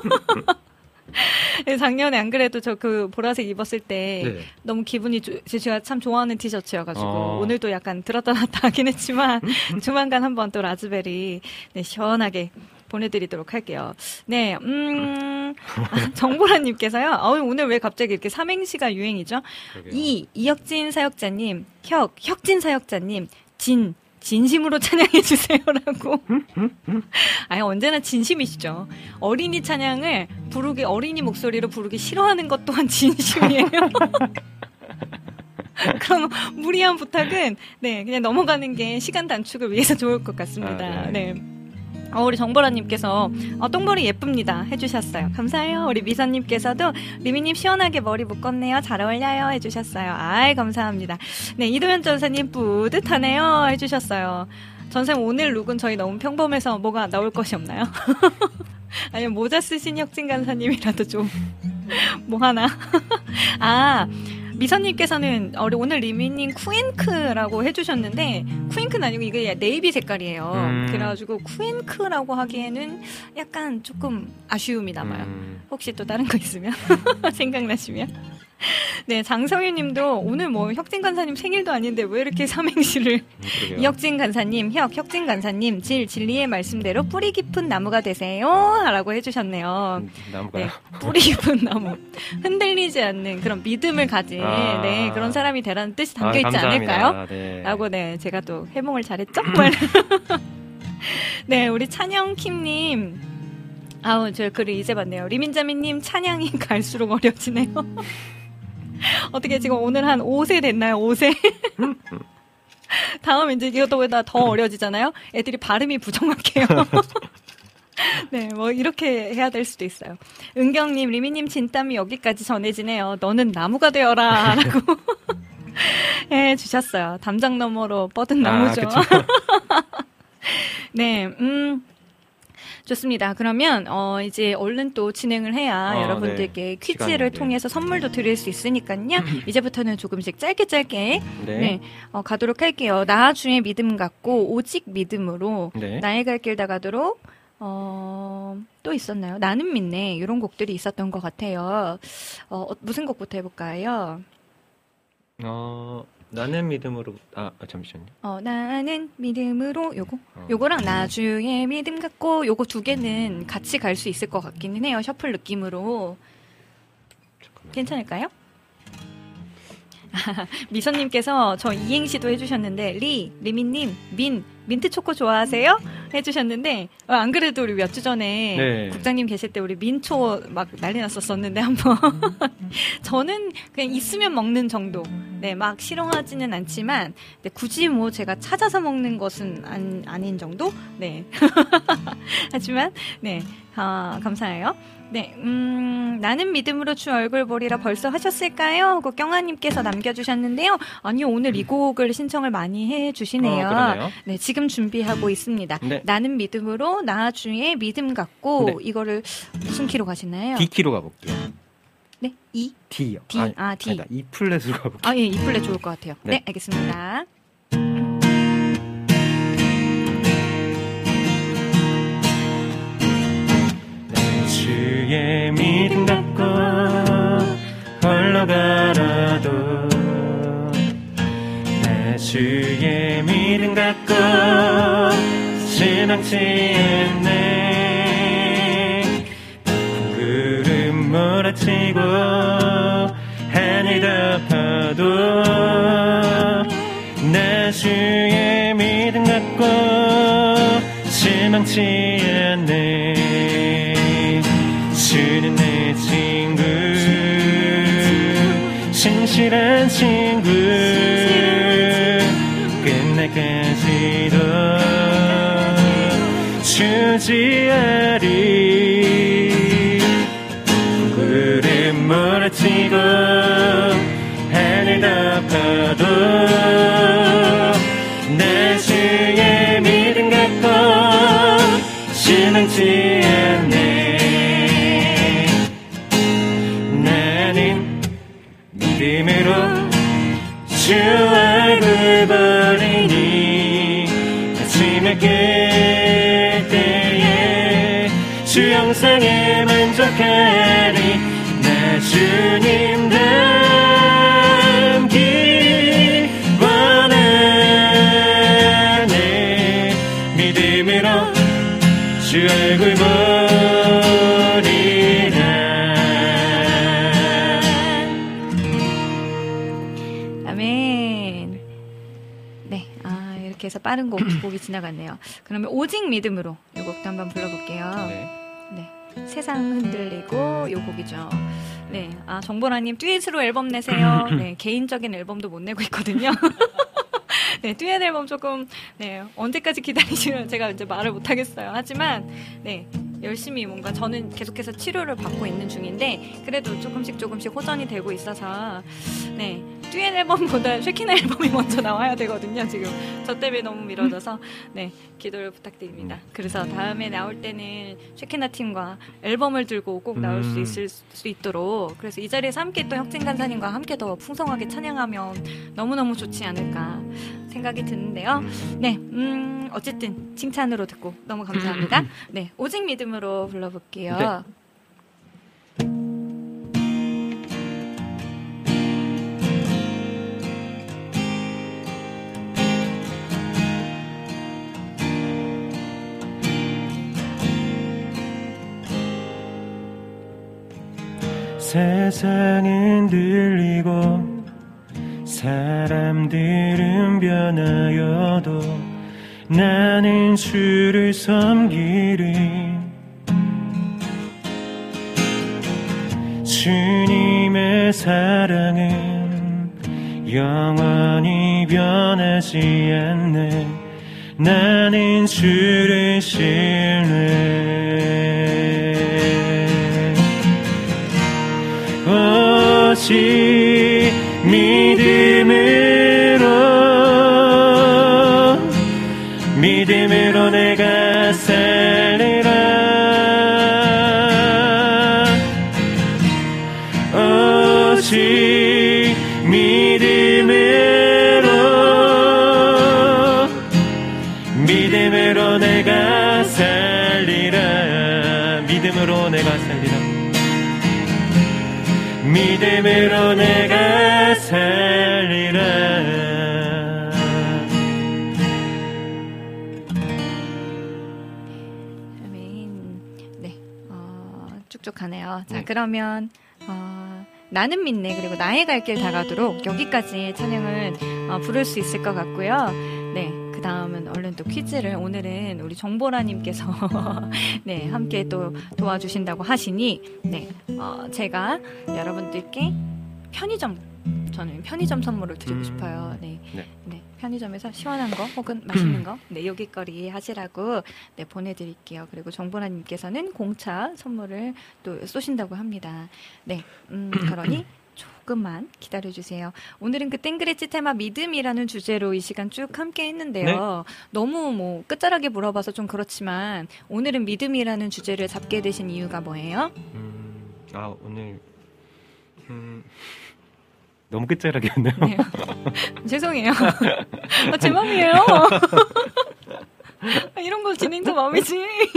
네, 작년에 안 그래도 저 그 보라색 입었을 때 네. 너무 기분이 조, 제가 참 좋아하는 티셔츠여가지고 어. 오늘도 약간 들었다 놨다 하긴 했지만 조만간 한번 또 라즈베리 네, 시원하게 보내드리도록 할게요. 네, 음, 아, 정보라님께서요. 어, 오늘 왜 갑자기 이렇게 삼행시가 유행이죠? 그러게요. 이, 이혁진 사역자님, 혁, 혁진 사역자님, 진, 진심으로 찬양해주세요라고. 아니, 언제나 진심이시죠. 어린이 찬양을 부르기, 어린이 목소리로 부르기 싫어하는 것 또한 진심이에요. 그럼 무리한 부탁은, 네, 그냥 넘어가는 게 시간 단축을 위해서 좋을 것 같습니다. 아, 네. 네. 어, 우리 정보라님께서 어, 똥머리 예쁩니다 해주셨어요. 감사해요. 우리 미선님께서도 리미님 시원하게 머리 묶었네요. 잘 어울려요 해주셨어요. 아이 감사합니다. 네, 이도현 전사님 뿌듯하네요 해주셨어요. 전사님 오늘 룩은 저희 너무 평범해서 뭐가 나올 것이 없나요? 아니면 모자 쓰신 혁진 간사님이라도 좀 뭐 하나 아, 미선님께서는 오늘 리미님 쿠앤크라고 해주셨는데 쿠앤크는 아니고 이게 네이비 색깔이에요. 음. 그래가지고 쿠앤크라고 하기에는 약간 조금 아쉬움이 남아요. 음. 혹시 또 다른 거 있으면 생각나시면. 네, 장성윤 님도 오늘 뭐 혁진 간사님 생일도 아닌데 왜 이렇게 삼행시를. 음, 이혁진 간사님, 혁, 혁진 간사님, 질, 진리의 말씀대로 뿌리 깊은 나무가 되세요. 라고 해주셨네요. 음, 나무가요? 네, 뿌리 깊은 나무. 흔들리지 않는 그런 믿음을 가진, 아, 네, 그런 사람이 되라는 뜻이 담겨 있지 아, 않을까요? 네. 라고, 네, 제가 또 해몽을 잘했죠? 네, 우리 찬영킴님. 아우, 저 글을 이제 봤네요. 리민자미님 찬양이 갈수록 어려지네요. 어떻게 지금 오늘 한 오 세 됐나요? 오 세? 다음 이제 이것보다 더 어려지잖아요? 애들이 발음이 부정확해요. 네, 뭐 이렇게 해야 될 수도 있어요. 은경님, 리미님 진땀이 여기까지 전해지네요. 너는 나무가 되어라 라고 해 주셨어요. 담장 너머로 뻗은 나무죠. 아, 네, 음... 좋습니다. 그러면 어 이제 얼른 또 진행을 해야 어, 여러분들께 네. 퀴즈를 시간인데. 통해서 선물도 드릴 수 있으니까요. 이제부터는 조금씩 짧게 짧게 네. 네, 어, 가도록 할게요. 나 주의 믿음 갖고 오직 믿음으로 네. 나의 갈 길 다 가도록 어, 또 있었나요? 나는 믿네. 이런 곡들이 있었던 것 같아요. 어, 무슨 곡부터 해볼까요? 어... 나는 믿음으로 아 잠시만요. 어 나는 믿음으로 요거 어. 요거랑 나주의 믿음 갖고 요거 두 개는 같이 갈 수 있을 것 같기는 해요. 셔플 느낌으로. 잠깐만요. 괜찮을까요? 미선님께서 저 이행시도 해주셨는데 리 리미님 민 민트 초코 좋아하세요? 해주셨는데 어, 안 그래도 우리 몇 주 전에 네. 국장님 계실 때 우리 민초 막 난리 났었었는데 한번 저는 그냥 있으면 먹는 정도. 네, 막 싫어하지는 않지만 네, 굳이 뭐 제가 찾아서 먹는 것은 안, 아닌 정도. 네. 하지만 네, 아, 감사해요. 네, 음, 나는 믿음으로 주 얼굴 보리라 벌써 하셨을까요? 하고 경아님께서 남겨주셨는데요. 아니요, 오늘 이 곡을 신청을 많이 해주시네요. 어, 네, 지금 준비하고 있습니다. 네. 나는 믿음으로 나 주의 믿음 갖고 네. 이거를 무슨 키로 가시나요? D 키로 가볼게요. 네, E? D요. D, 아, 아 D. 아니다, E 플랫으로 가볼게요. 아, 예, E 플랫 좋을 것 같아요. 네, 네 알겠습니다. 주의 믿음 갖고 흘러가라도 내 주의 믿음 갖고 실망치 않네. 구름 몰아치고 하늘 덮어도 내 주의 믿음 갖고 실망치 않네. 주는 내 친구 신실한 친구 끝날까지도 주지하리. 구름 몰아치고 하늘 덮어도 내 주의 믿음 갖고 실망치 않네. 믿음으로 주 얼굴 보리니 아침에 깰 때에 주 영상에 만족하리. 나 주님 닮기 원하네. 믿음으로 주 얼굴 보리라. 해서 빠른 곡, 곡이 지나갔네요. 그러면 오직 믿음으로 이 곡도 한번 불러볼게요. 네. 네. 세상 흔들리고 이 곡이죠. 네. 아, 정보라님 듀엣으로 앨범 내세요. 네. 개인적인 앨범도 못 내고 있거든요. 네. 듀엣 앨범 조금, 네. 언제까지 기다리시면 제가 이제 말을 못 하겠어요. 하지만, 네. 열심히 뭔가 저는 계속해서 치료를 받고 있는 중인데 그래도 조금씩 조금씩 호전이 되고 있어서 네 듀엣 앨범보다 쉐키나 앨범이 먼저 나와야 되거든요. 지금 저 때문에 너무 미뤄져서 네 기도를 부탁드립니다. 그래서 다음에 나올 때는 쉐키나 팀과 앨범을 들고 꼭 나올 수 있을 수 있도록 그래서 이 자리에서 함께 또 혁진 간사님과 함께 더 풍성하게 찬양하면 너무너무 좋지 않을까 생각이 드는데요. 네, 음, 어쨌든 칭찬으로 듣고 너무 감사합니다. 네, 오직 믿음으로 불러볼게요. 네. 세상은 들리고 사람들은 변하여도 나는 주를 섬기리. 주님의 사랑은 영원히 변하지 않네. 나는 주를 신뢰. 오직 믿음으로 믿음으로 내가 살리라. 오직 믿음으로 믿음으로 내가 살리라. 믿음으로 내가 살리라. 믿음으로 내가 살리라. 아멘. 네, 어, 쭉쭉 가네요. 자, 네. 그러면 어, 나는 믿네 그리고 나의 갈 길 다가도록 여기까지 찬양을 어, 부를 수 있을 것 같고요. 네. 그 다음은 얼른 또 퀴즈를 오늘은 우리 정보라님께서 네 함께 또 도와주신다고 하시니 네 어, 제가 여러분들께 편의점 저는 편의점 선물을 드리고 음. 싶어요. 네. 네. 네 편의점에서 시원한 거 혹은 맛있는 거 네 요깃거리 하시라고 네 보내드릴게요. 그리고 정보라님께서는 공차 선물을 또 쏘신다고 합니다. 네 음, 그러니. 조금만 기다려주세요. 오늘은 그 땡그레치 테마 믿음이라는 주제로 이 시간 쭉 함께 했는데요. 네? 너무 뭐 끝자락에 물어봐서 좀 그렇지만 오늘은 믿음이라는 주제를 잡게 되신 이유가 뭐예요? 음, 아 오늘 음, 너무 끝자락이었네요. 네. 죄송해요. 아, 제 맘이에요. 아, 이런 거 진행자 마음이지.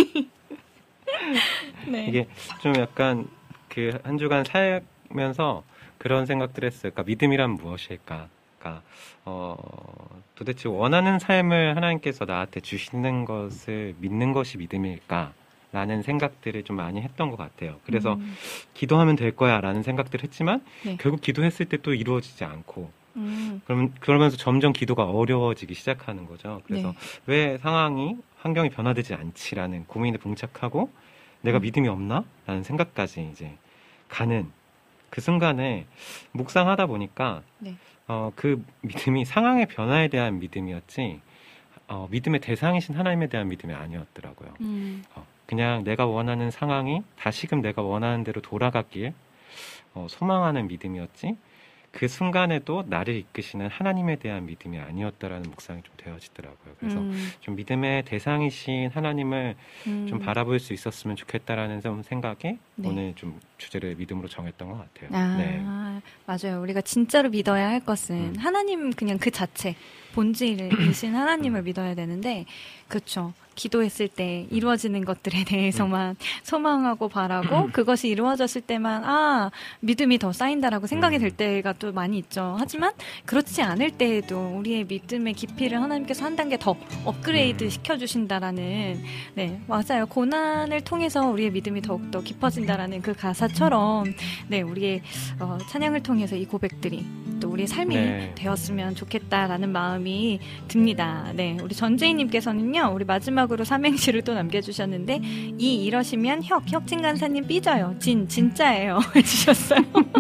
네. 이게 좀 약간 그 한 주간 살면서 그런 생각들 했어요. 그러니까 믿음이란 무엇일까? 그러니까 어, 도대체 원하는 삶을 하나님께서 나한테 주시는 것을 믿는 것이 믿음일까? 라는 생각들을 좀 많이 했던 것 같아요. 그래서 음. 기도하면 될 거야 라는 생각들을 했지만 네. 결국 기도했을 때 또 이루어지지 않고 음. 그럼, 그러면서 점점 기도가 어려워지기 시작하는 거죠. 그래서 네. 왜 상황이 환경이 변화되지 않지라는 고민에 봉착하고 내가 음. 믿음이 없나? 라는 생각까지 이제 가는 그 순간에 묵상하다 보니까 네. 어, 그 믿음이 상황의 변화에 대한 믿음이었지 어, 믿음의 대상이신 하나님에 대한 믿음이 아니었더라고요. 음. 어, 그냥 내가 원하는 상황이 다시금 내가 원하는 대로 돌아가길 어, 소망하는 믿음이었지 그 순간에도 나를 이끄시는 하나님에 대한 믿음이 아니었다라는 묵상이 좀 되어지더라고요. 그래서 음. 좀 믿음의 대상이신 하나님을 음. 좀 바라볼 수 있었으면 좋겠다라는 좀 생각에 네. 오늘 좀 주제를 믿음으로 정했던 것 같아요. 아, 네. 맞아요. 우리가 진짜로 믿어야 할 것은 음. 하나님 그냥 그 자체 본질이신 하나님을 믿어야 되는데 그렇죠. 기도했을 때 이루어지는 것들에 대해서만 음. 소망하고 바라고 그것이 이루어졌을 때만 아 믿음이 더 쌓인다라고 생각이 될 때가 또 많이 있죠. 하지만 그렇지 않을 때에도 우리의 믿음의 깊이를 하나님께서 한 단계 더 업그레이드 시켜주신다라는 네 맞아요. 고난을 통해서 우리의 믿음이 더욱더 깊어진다라는 그 가사처럼 네 우리의 어, 찬양을 통해서 이 고백들이 또 우리의 삶이 네. 되었으면 좋겠다라는 마음이 듭니다. 네 우리 전재희님께서는요 우리 마지막 으로 삼행시를 또 남겨주셨는데 이 이러시면 혁 혁진 간사님 삐져요. 진 진짜예요 해주셨어요.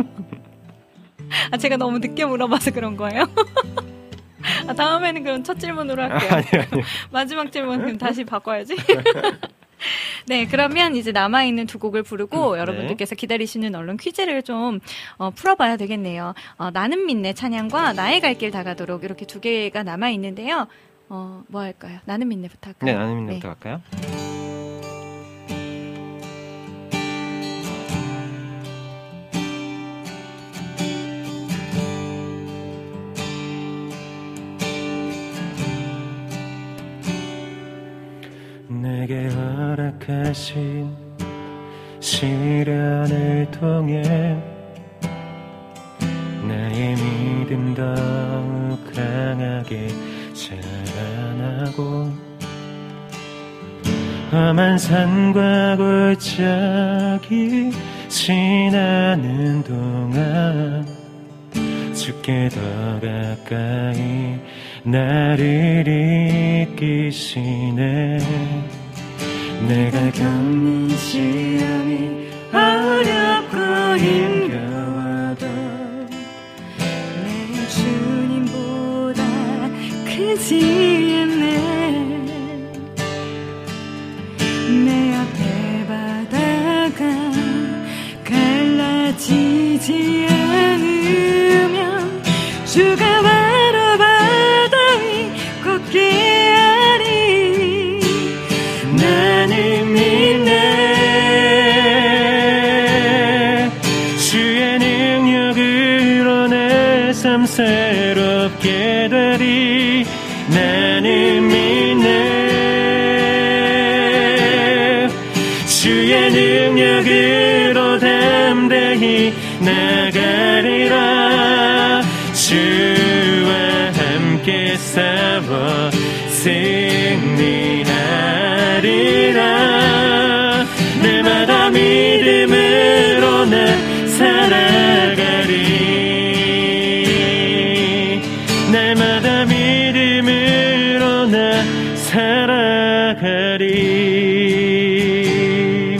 아 제가 너무 늦게 물어봐서 그런 거예요. 아, 다음에는 그럼 첫 질문으로 할게요. 아니, 아니. 마지막 질문 그럼 다시 바꿔야지. 네, 그러면 이제 남아있는 두 곡을 부르고 음, 여러분들께서 기다리시는 얼른 퀴즈를 좀 어, 풀어봐야 되겠네요. 어, 나는 믿네 찬양과 나의 갈 길 다가도록 이렇게 두 개가 남아있는데요. 어, 뭐 할까요? 나는 믿네부터 할까요? 네, 나는 믿네부터 할까요? 내게 허락하신 시련을 통해 나의 믿음 더욱 강하게 자라나고 험한 산과 골짜기 지나는 동안 주께 더 가까이 나를 이끄시네. 내가 겪는 시험이 어렵고 힘겨워도 내 주님보다 크지 않네. 내 앞에 바다가 갈라지지 않으면 주가 바로 바다 위 걷게 하리. 나는 믿네. 주의 능력으로 내 삶 새롭게 되리. 나는 믿네. 주의 능력으로 담대히 나가리라. 주와 함께 싸워 승리하리라. 날마다 믿음으로 나 살아가리. 날마다 믿음으로 나 살아가리.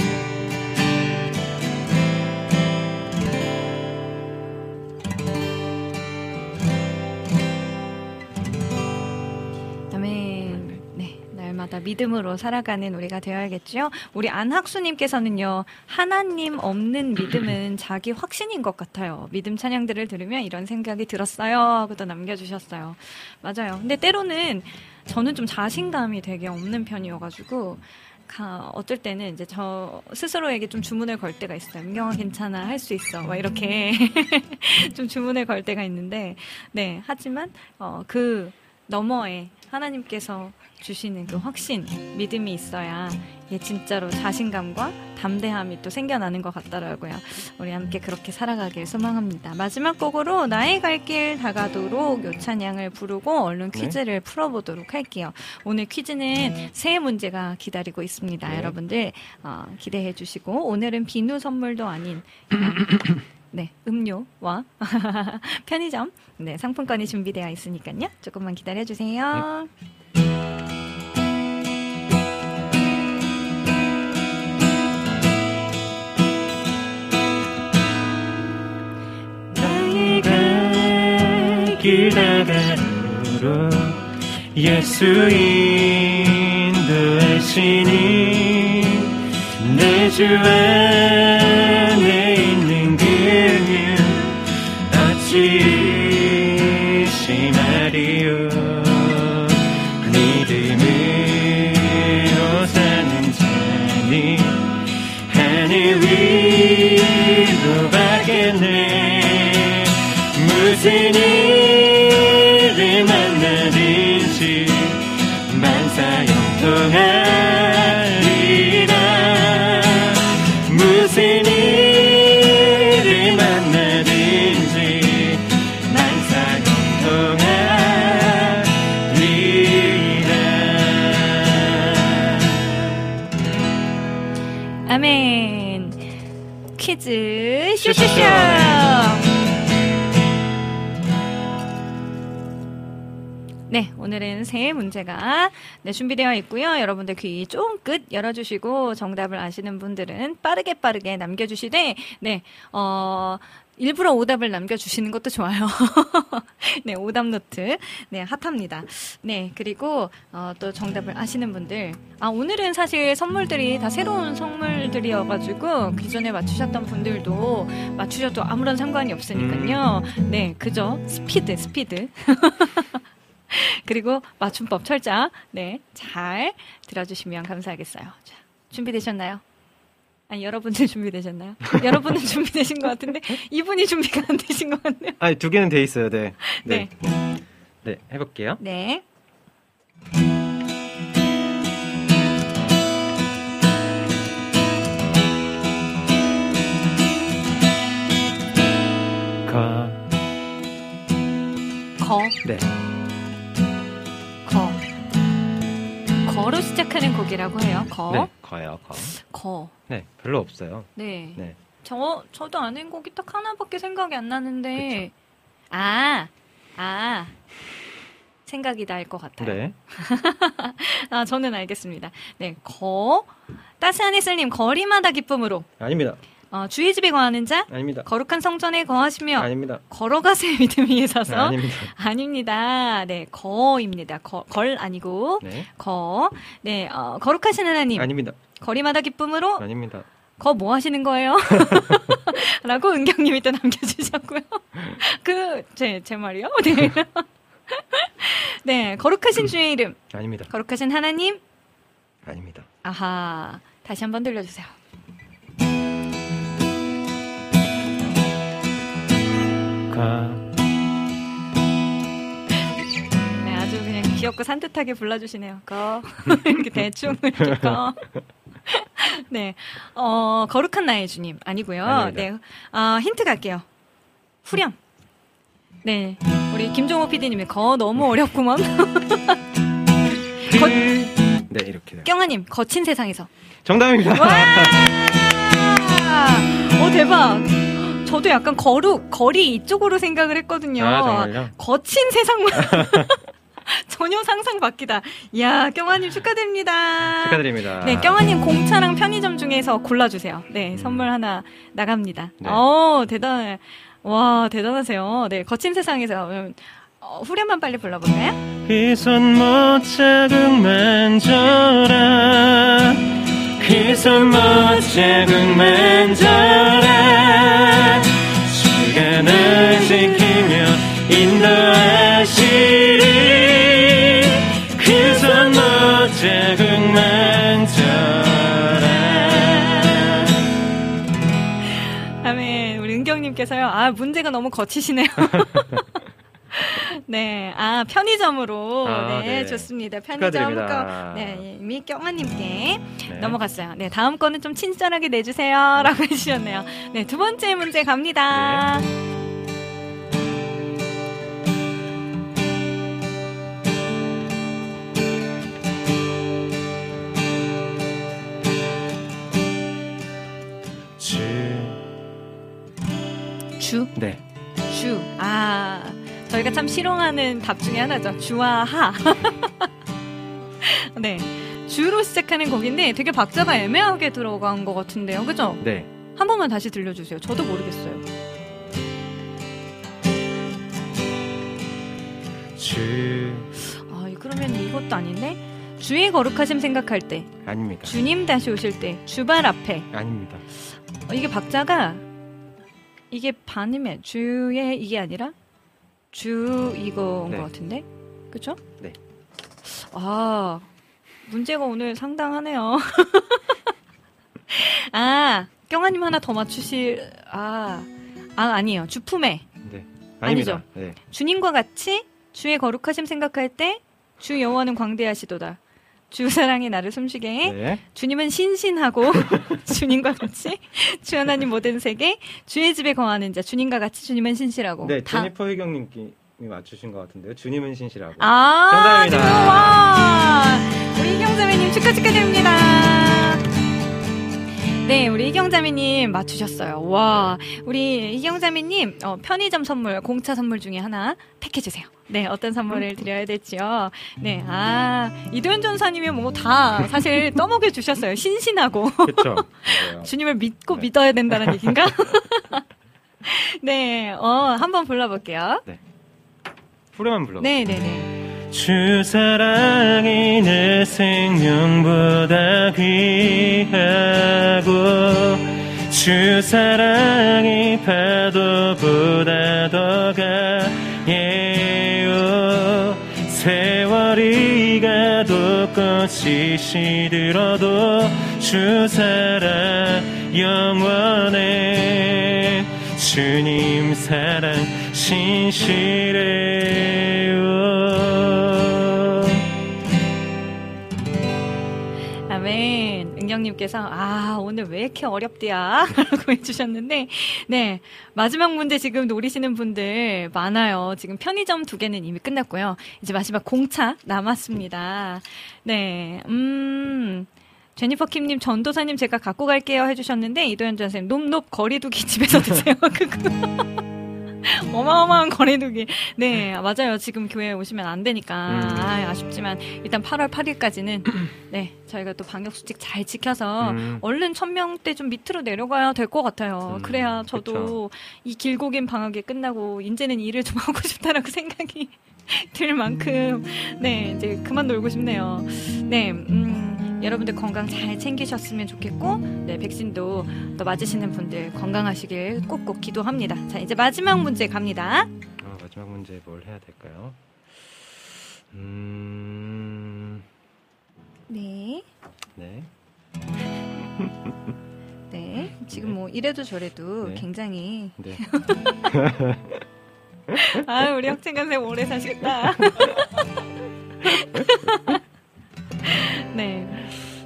아멘. 네, 날마다 믿음으로 살아가는 우리가 되어야겠죠. 우리 안학수님께서는요, 하나님 없는 믿음은 자기 확신인 것 같아요. 믿음 찬양들을 들으면 이런 생각이 들었어요 하고 또 남겨주셨어요. 맞아요. 근데 때로는 저는 좀 자신감이 되게 없는 편이어가지고 가, 어쩔 때는 이제 저 스스로에게 좀 주문을 걸 때가 있어요. 은경아 괜찮아, 할 수 있어, 막 이렇게 좀 주문을 걸 때가 있는데, 네, 하지만 어, 그 너머에 하나님께서 주시는 그 확신, 믿음이 있어야 이게 진짜로 자신감과 담대함이 또 생겨나는 것 같더라고요. 우리 함께 그렇게 살아가길 소망합니다. 마지막 곡으로 나의 갈 길 다가도록 요 찬양을 부르고 얼른 퀴즈를 네. 풀어보도록 할게요. 오늘 퀴즈는 세 문제가 기다리고 있습니다. 네. 여러분들 어, 기대해 주시고, 오늘은 비누 선물도 아닌 네, 음료와 편의점 네, 상품권이 준비되어 있으니까요. 조금만 기다려주세요. 네. 나의 갈 길 다가도록 예수 인도하시니 내 주 안에 있는 그는 어찌 의심하리요. 믿음으로 사는 자니 하늘 위로 가겠네. 무슨 일을 만나든지 만사형통하리라. 무슨 일을 만나든지 만사형통하리라. 아멘. 퀴즈 쇼쇼쇼. 네, 오늘은 세 문제가 네, 준비되어 있고요. 여러분들 귀 쫑긋 열어주시고 정답을 아시는 분들은 빠르게 빠르게 남겨주시되, 네, 어, 일부러 오답을 남겨주시는 것도 좋아요. 네, 오답 노트. 네, 핫합니다. 네, 그리고, 어, 또 정답을 아시는 분들. 아, 오늘은 사실 선물들이 다 새로운 선물들이어가지고, 기존에 맞추셨던 분들도 맞추셔도 아무런 상관이 없으니까요. 네, 그죠? 스피드, 스피드. 그리고 맞춤법 철자. 네, 잘 들어주시면 감사하겠어요. 자, 준비되셨나요? 아니, 여러분들 준비되셨나요? 여러분은 준비되신 것 같은데 이분이 준비가 안 되신 것 같네요. 아니, 두 개는 돼 있어요. 네. 네. 네, 네, 네 해볼게요. 네. 거. 거. 네. 거. 거로 시작하는 곡이라고 해요. 거. 네, 거요, 거. 거. 네, 별로 없어요. 네. 네. 저, 저도 아는 곡이 딱 하나밖에 생각이 안 나는데. 그쵸. 아, 아. 생각이 날 것 같아요. 네. 아, 저는 알겠습니다. 네, 거. 따스한 햇살님, 거리마다 기쁨으로. 아닙니다. 어, 주의 집에 거하는 자. 아닙니다. 거룩한 성전에 거하시며. 아닙니다. 걸어가세요, 믿음 위에 서서. 아, 아닙니다. 아닙니다. 네, 거입니다. 거, 걸 아니고. 네. 거. 네, 어, 거룩하신 하나님. 아닙니다. 거리마다 기쁨으로. 아닙니다. 거 뭐 하시는 거예요? 라고 은경님이 또 남겨주셨고요. 그, 제, 제 말이요? 네. 네, 거룩하신 주의 이름. 아닙니다. 거룩하신 하나님. 아닙니다. 아하. 다시 한번 들려주세요. 가. 네, 아주 그냥 귀엽고 산뜻하게 불러주시네요. 거. 이렇게 대충, 이렇게 거. 네, 어, 거룩한 나의 주님. 아니고요. 아닙니다. 네, 어, 힌트 갈게요. 후렴. 네, 우리 김종호 피디님이 거 너무 어렵구먼. 거, 네, 이렇게. 경아님, 거친 세상에서. 정답입니다. 와! 오, 대박. 저도 약간 거룩, 거리 이쪽으로 생각을 했거든요. 아, 정말요? 거친 세상만. 전혀 상상 바뀌다. 이야, 경아님 축하드립니다. 축하드립니다. 네, 경아님 공차랑 편의점 중에서 골라주세요. 네, 선물 하나 나갑니다. 네. 어, 대단해. 와, 대단하세요. 네, 거친 세상에서. 어, 후렴만 빨리 불러볼까요? 그 손 못 자국 만져라 그 손 못 자국 만져라 주가 널 지키며 인도하시리 그 손 못 자국 만져라. 아멘. 우리 은경님께서요. 아, 문제가 너무 거치시네요. 네, 아, 편의점으로. 아, 네, 네. 좋습니다. 편의점 축하드립니다. 거. 네, 이미 경아님께 네. 넘어갔어요. 네, 다음 거는 좀 친절하게 내주세요. 라고 해주셨네요. 네, 두 번째 문제 갑니다. 네. 주. 주? 네. 주. 아, 저희가 참 싫어하는 답 중에 하나죠. 주와 하. 네. 주로 시작하는 곡인데 되게 박자가 애매하게 들어간 것 같은데요. 그죠? 네. 한 번만 다시 들려주세요. 저도 모르겠어요. 주. 아, 그러면 이것도 아닌데? 주의 거룩하심 생각할 때. 아닙니다. 주님 다시 오실 때. 주발 앞에. 아닙니다. 어, 이게 박자가 이게 반이면 주의 이게 아니라 주 이거인 네. 것 같은데? 그쵸? 네. 아, 문제가 오늘 상당하네요. 아, 경아님 하나 더 맞추실, 아, 아, 아니에요. 주품에. 네. 아닙니다. 아니죠. 네. 주님과 같이 주의 거룩하심 생각할 때 주 여호와는 광대하시도다. 주 사랑이 나를 숨쉬게 해. 네. 주님은 신신하고 주님과 같이 주 하나님 모든 세계 주의 집에 거하는 자 주님과 같이 주님은 신실하고. 네, 다- 제니퍼 희경님이 맞추신 것 같은데요. 주님은 신실하고. 아, 정답입니다. 지금 와. 우리 이경자매님 축하 축하드립니다. 네, 우리 이경자매님 맞추셨어요. 와, 우리 이경자매님 어, 편의점 선물, 공차 선물 중에 하나 택해주세요. 네, 어떤 선물을 드려야 될지요. 네, 아, 이도현 전사님이 뭐 다 사실 떠먹여 주셨어요. 신신하고. 그렇죠. 맞아요. 주님을 믿고 네. 믿어야 된다는 얘기인가? 네, 어, 한번 불러볼게요. 네. 후렴만 불러. 네네네. 주 사랑이 내 생명보다 귀하고 주 사랑이 파도보다 더 강해요. 세월이 가도 꽃이 시들어도 주 사랑 영원해. 주님 사랑 신실해요. 아멘. 은경님께서 아 오늘 왜 이렇게 어렵디야? 라고 해주셨는데 네 마지막 문제 지금 노리시는 분들 많아요. 지금 편의점 두 개는 이미 끝났고요. 이제 마지막 공차 남았습니다. 네 음... 제니퍼 킴님, 전도사님 제가 갖고 갈게요 해주셨는데 이도현 전선생님 놈놈 거리두기 집에서 드세요. 어마어마한 거리두기. 네 맞아요. 지금 교회에 오시면 안 되니까 아, 아쉽지만 일단 팔월 팔일까지는 네 저희가 또 방역수칙 잘 지켜서 음. 얼른 천 명대 좀 밑으로 내려가야 될 것 같아요. 음, 그래야 저도 그쵸. 이 길고 긴 방학이 끝나고 이제는 일을 좀 하고 싶다라고 생각이 들 만큼 네 이제 그만 놀고 싶네요. 네 음. 여러분들 건강 잘 챙기셨으면 좋겠고 네 백신도 또 맞으시는 분들 건강하시길 꼭꼭 기도합니다. 자 이제 마지막 문제 갑니다. 어, 마지막 문제 뭘 해야 될까요? 음... 네. 네. 네. 지금 뭐 이래도 저래도 네. 굉장히 네. 아 우리 혁진관생 오래 사시겠다. 네.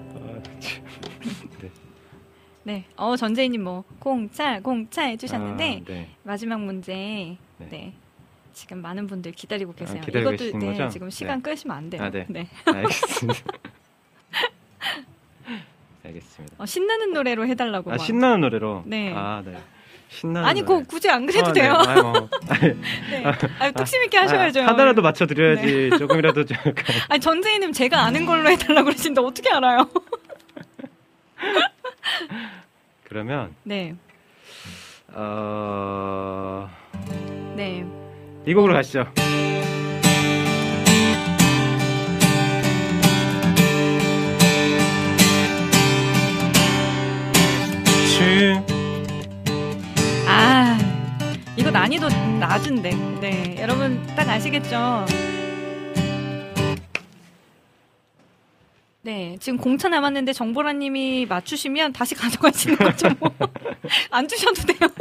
네. 네. 어, 전재희님 뭐, 공차, 공차 해주셨는데, 아, 네. 마지막 문제, 네. 네. 지금 많은 분들 기다리고 계세요. 아, 기다리고 이것도, 네, 거죠? 지금 시간 네. 끄시면 안 돼요. 아, 네. 네. 알겠습니다. 알겠습니다. 어, 신나는 노래로 해달라고. 아, 막. 신나는 노래로? 네. 아, 네. 신나는 아니, 노래. 그, 굳이 안 그래도 아, 돼요. 네. 아유, 뭐. 네. 아니, 뚝심 있게 하셔야죠. 아, 하나라도 맞춰드려야지. 네. 조금이라도 좀. 아니, 전재희님 제가 아는 걸로 해달라고 그러시는데 어떻게 알아요? 그러면. 네. 어. 네. 이 곡으로 가시죠. 주. 아, 이거 난이도 낮은데. 네. 여러분 딱 아시겠죠? 네, 지금 공차 남았는데 정보라님이 맞추시면 다시 가져가시는 거죠. 뭐. 안 주셔도 돼요.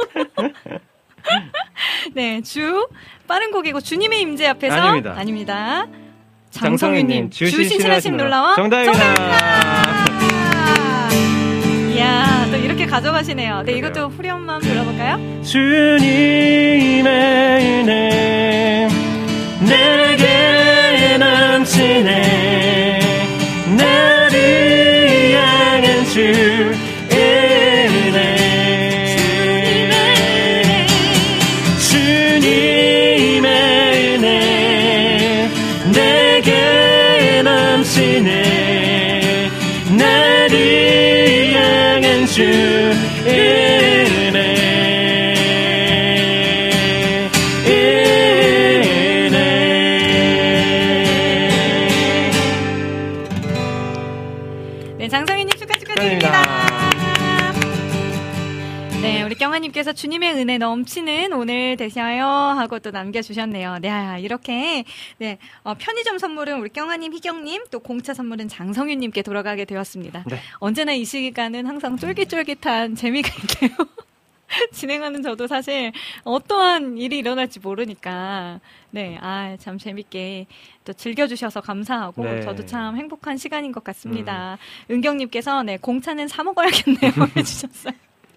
네, 주 빠른 곡이고 주님의 임재 앞에서 아닙니다. 아닙니다. 장성윤님, 장성윤님 주 신실하신 놀라워 정답입니다. 정답입니다. 이야, 또 이렇게 가져가시네요. 네, 이것도 후렴만 불러볼까요? 주님의 은혜 내게 넘치네. 나를 향한 주 은혜 주님의 은혜 내게 넘치네. 나를 향한 주 은혜 장성희님 축하 축하드립니다. 네, 우리 경아님께서 주님의 은혜 넘치는 오늘 되셔요 하고 또 남겨주셨네요. 네, 이렇게 네 어, 편의점 선물은 우리 경아님, 희경님, 또 공차 선물은 장성윤님께 돌아가게 되었습니다. 네. 언제나 이 시간은 항상 쫄깃쫄깃한 재미가 있네요. 진행하는 저도 사실 어떠한 일이 일어날지 모르니까 네, 아, 참 재밌게 또 즐겨주셔서 감사하고 네. 저도 참 행복한 시간인 것 같습니다. 음. 은경님께서 네, 공차는 사 먹어야겠네요 해주셨어요.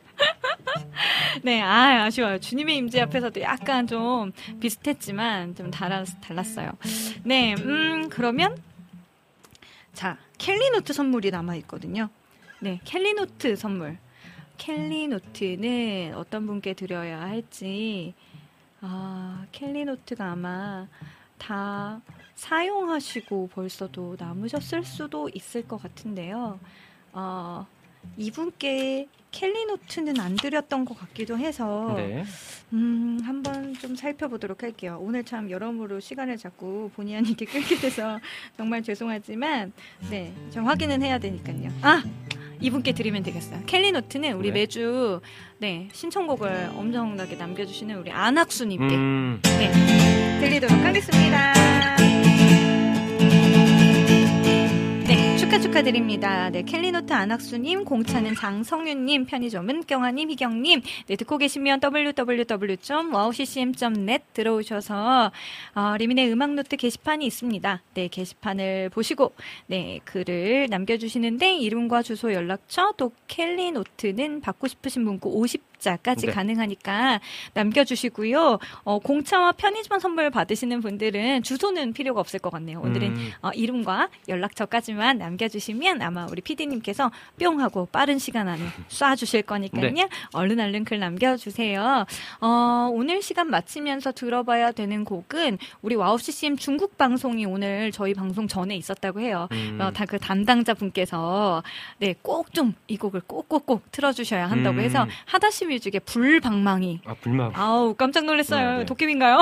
네, 아, 아쉬워요. 주님의 임재 앞에서도 약간 좀 비슷했지만 좀 달았, 달랐어요. 네, 음, 그러면 자, 캘리노트 선물이 남아있거든요. 네, 캘리노트 선물. 캘리노트는 어떤 분께 드려야 할지, 아, 캘리노트가 아마 다 사용하시고 벌써도 남으셨을 수도 있을 것 같은데요. 어, 이분께 캘리노트는 안 드렸던 것 같기도 해서 네. 음, 한번 좀 살펴보도록 할게요. 오늘 참 여러모로 시간을 자꾸 본의 아니게 끌게 돼서 정말 죄송하지만 네, 좀 확인은 해야 되니까요. 아! 이분께 드리면 되겠어요. 캘리노트는 우리 네. 매주 네, 신청곡을 엄청나게 남겨주시는 우리 안학수님께 음. 네, 드리도록 하겠습니다. 네, 축하 축하드립니다. 네, 캘리노트 안학수님, 공차는 장성윤님, 편의점은 경아님, 희경님. 네, 듣고 계시면 더블유 더블유 더블유 점 와우 씨씨엠 점 넷 들어오셔서 어, 리민의 음악노트 게시판이 있습니다. 네, 게시판을 보시고 네, 글을 남겨주시는데 이름과 주소, 연락처, 또 캘리노트는 받고 싶으신 문구 오십 자까지 네. 가능하니까 남겨주시고요. 어, 공차와 편의점 선물 받으시는 분들은 주소는 필요가 없을 것 같네요. 오늘은 음. 어, 이름과 연락처까지만 남겨주시면 아마 우리 피디님께서 뿅 하고 빠른 시간 안에 쏴주실 거니까요. 네. 얼른 얼른 글 남겨주세요. 어, 오늘 시간 마치면서 들어봐야 되는 곡은 우리 와우 씨씨엠 중국 방송이 오늘 저희 방송 전에 있었다고 해요. 음. 어, 다 그 담당자 분께서 네, 꼭 좀 이 곡을 꼭꼭꼭 틀어주셔야 한다고 음. 해서 하다시 뮤직의 불방망이. 아, 불망. 아우, 깜짝 놀랐어요. 네, 네. 도깨비인가요?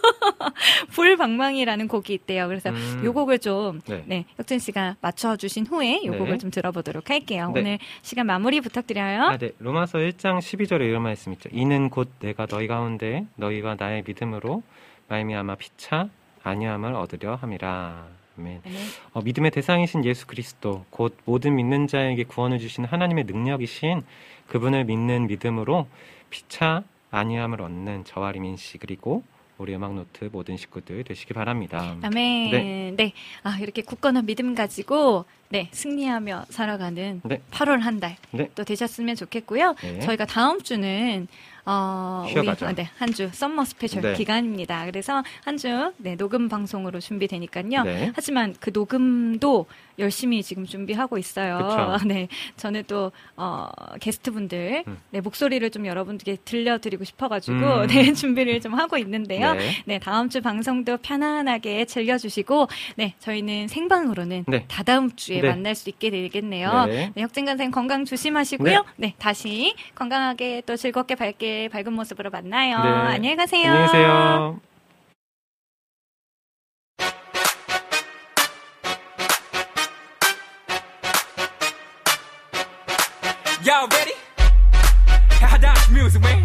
불방망이라는 곡이 있대요. 그래서 음. 요 곡을 좀, 네. 네, 혁진 씨가 맞춰주신 후에 요 네. 곡을 좀 들어보도록 할게요. 네. 오늘 시간 마무리 부탁드려요. 아, 네. 로마서 일 장 십이 절에 이런 말씀 있죠. 이는 곧 내가 너희 가운데 너희와 나의 믿음으로 말미암아 피차 안위함을 얻으려 함이라. 아멘. 네. 어, 믿음의 대상이신 예수 그리스도, 곧 모든 믿는 자에게 구원을 주신 하나님의 능력이신 그분을 믿는 믿음으로 피차 안위함을 얻는 저와 리민 씨 그리고 우리 음악노트 모든 식구들 되시기 바랍니다. 아멘. 네. 네. 아, 이렇게 굳건한 믿음 가지고 네, 승리하며 살아가는 네. 팔월 한 달 또 네. 되셨으면 좋겠고요. 네. 저희가 다음 주는 어, 쉬어가죠. 우리, 아, 네, 한 주 썸머 스페셜 네. 기간입니다. 그래서 한 주 네, 녹음 방송으로 준비되니까요. 네. 하지만 그 녹음도 열심히 지금 준비하고 있어요. 그쵸. 네, 저는 또 어, 게스트분들 음. 네, 목소리를 좀 여러분들께 들려드리고 싶어가지고 음. 네, 준비를 좀 하고 있는데요. 네. 네, 다음 주 방송도 편안하게 즐겨주시고 네, 저희는 생방으로는 네. 다다음 주에 네. 만날 수 있게 되겠네요. 네, 네 혁진 간생 건강 조심하시고요. 네. 네, 다시 건강하게 또 즐겁게 밝게 밝은 모습으로 만나요. 네. 안녕히 가세요. 안녕히 계세요. Y'all ready? 하다시 music man.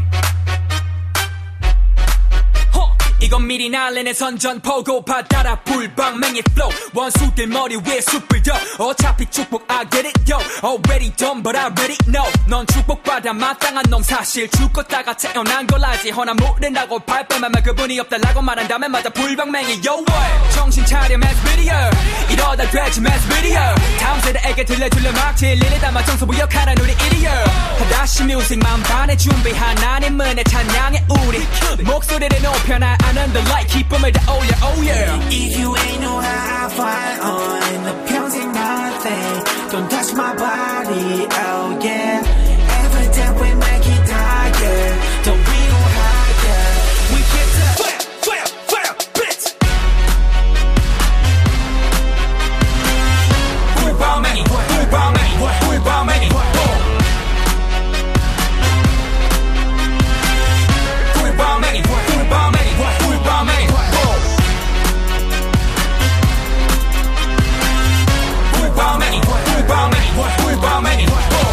이건 미리 날리는 선전포고 바다라 불방맹이 flow 원수들 머리 위에 숯불 더 어차피 축복 I get it yo already done but I already know 넌 축복받아 마땅한 놈 사실 죽었다가 태어난 걸 알지 허나 모른다고 발뺌하면 그분이 없다라고 말한다면 맞아 불방맹이 yo 정신 차려 mass video 이러다 되지 mass video 다음 세대에게 들려줄래 막 진리를 담아 정서부역하는 우리 이디어 하다시 뮤직 만반의 준비 하나님 은혜 찬양의 우리 목소리를 높여놔 아는 the light 기쁨을 다 올려 oh yeah If you ain't know how I fight on 너 평생 nothing Don't touch my body oh yeah Every day we make it higher Don't we go higher We get the fire fire fire bitch 불방맹이 불방맹이 불방맹이 불방맹이 불방맹이 불방맹이 불방맹이 불방맹이 불방맹이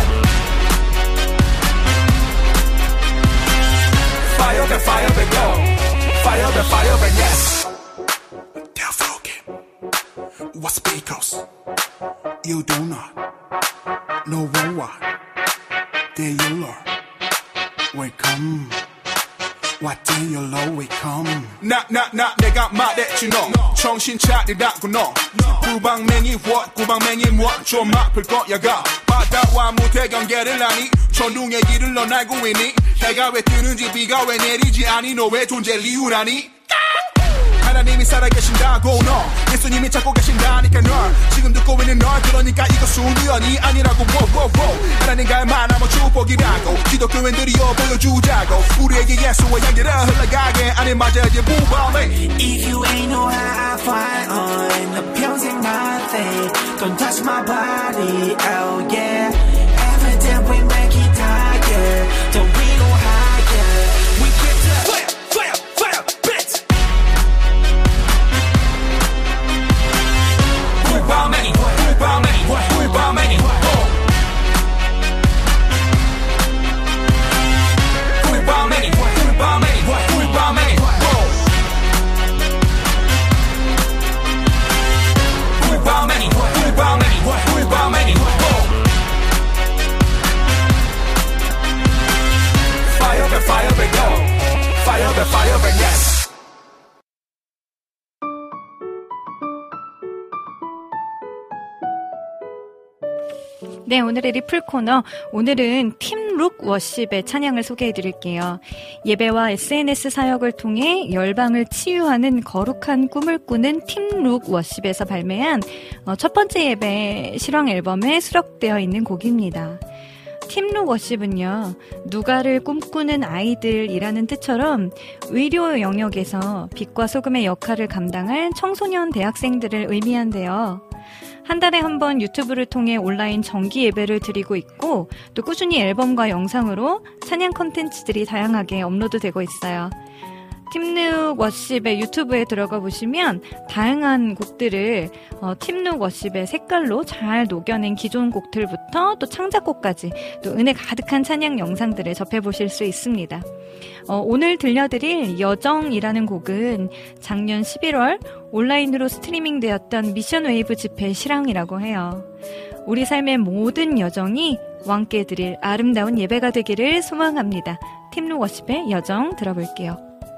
Fire the fire the go Fire the fire the yes They're broken What's because You do not know what There you are Welcome What do you know we come 나 나 나 내가 말했지 너 정신 차리라고 너 구방맹이 what 구방맹이 what 좀 아플 거야가 바다와 무대 경계를 하니 천둥의 길을 넌 알고 있니 해가 왜 뜨는지 비가 왜 내리지 않니 너 왜 존재 이유라니 하나님이 살아계신다고 너 예수님이 찾고 계신다니까 널 지금 듣고 있는 널 그러니까 이것은 우연이 아니라고 워워워 하나님과의 만남은 축복이라고 기독교인들이여 보여주자고 우리에게 예수와 향기를 흘러가게 아니 맞아 이제 무방해 If you ain't know how I fight on 너 평생 nothing Don't touch my body oh yeah Every day we make it higher. Don't we go higher? We get the fire, fire, fire, bitch. 꿀밤맹이, 꿀밤맹이, 꿀밤맹이. 꿀밤맹이, 꿀밤맹이, 꿀밤맹이. 꿀밤맹이, 꿀밤맹이, 꿀밤맹이. Fire back, fire back, go. Fire back, fire back, yes. 네, 오늘의 리플 코너. 오늘은 팀룩 워십의 찬양을 소개해 드릴게요. 예배와 에스엔에스 사역을 통해 열방을 치유하는 거룩한 꿈을 꾸는 팀룩 워십에서 발매한 첫 번째 예배 실황 앨범에 수록되어 있는 곡입니다. 팀룩 워십은요, 누가를 꿈꾸는 아이들이라는 뜻처럼 의료 영역에서 빛과 소금의 역할을 감당할 청소년 대학생들을 의미한대요. 한 달에 한 번 유튜브를 통해 온라인 정기 예배를 드리고 있고, 또 꾸준히 앨범과 영상으로 찬양 콘텐츠들이 다양하게 업로드되고 있어요. 팀룩 워십의 유튜브에 들어가 보시면 다양한 곡들을 어, 팀룩 워십의 색깔로 잘 녹여낸 기존 곡들부터 또 창작곡까지 또 은혜 가득한 찬양 영상들을 접해보실 수 있습니다. 어, 오늘 들려드릴 여정이라는 곡은 작년 십일월 온라인으로 스트리밍 되었던 미션 웨이브 집회 실황이라고 해요. 우리 삶의 모든 여정이 왕께 드릴 아름다운 예배가 되기를 소망합니다. 팀룩 워십의 여정 들어볼게요.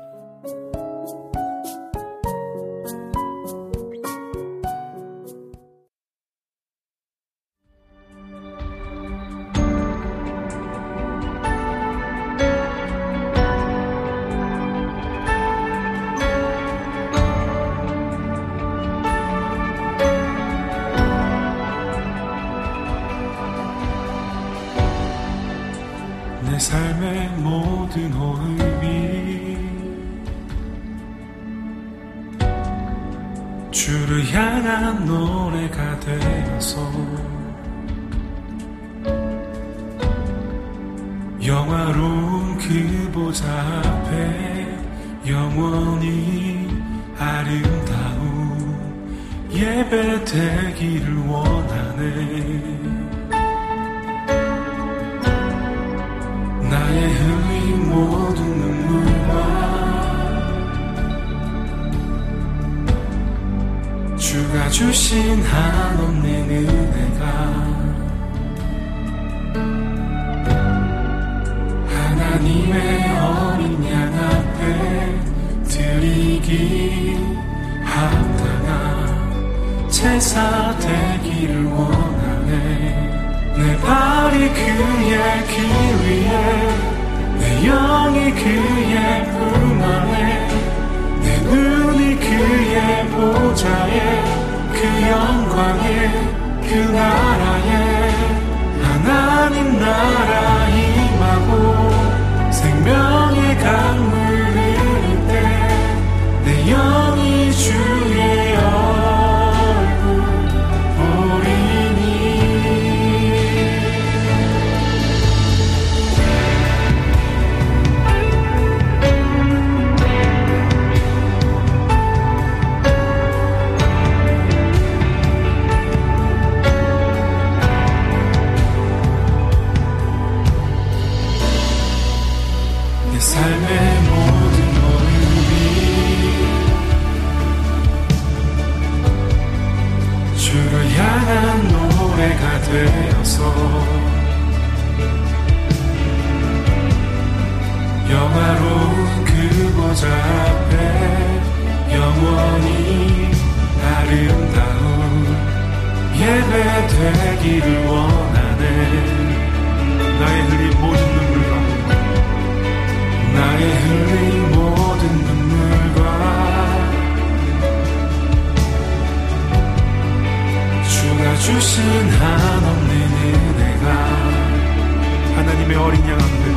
내 삶의 모든 호흡이 주를 향한 노래가 되어서 영화로운 그 보좌 앞에 영원히 아름다운 예배 되기를 원하네. 나의 흘린 모든 눈물과 주가 주신 한없는 은혜가 하나님의 어린 양 앞에 드리기 합당한 제사 되기를 원하네. 내 발이 그의 길 위에 내 영이 그의 품 안에 내 눈이 그의 보좌에 그 영광에 그 나라에 하나님 나라 임하고 생명의 강물 흐를 때 내 영이 주의 얼굴 보리니. 내 삶의 모든 호흡이 주를 향한 노래가 되어서 영화로운 그 보좌 앞에 영원히 아름다운 예배 되기를 원하네. 나의 흘린 모든 눈물과 나의 흘린 모든 눈물과 주가 주신 한없는 은혜가 하나님의 어린 양 앞에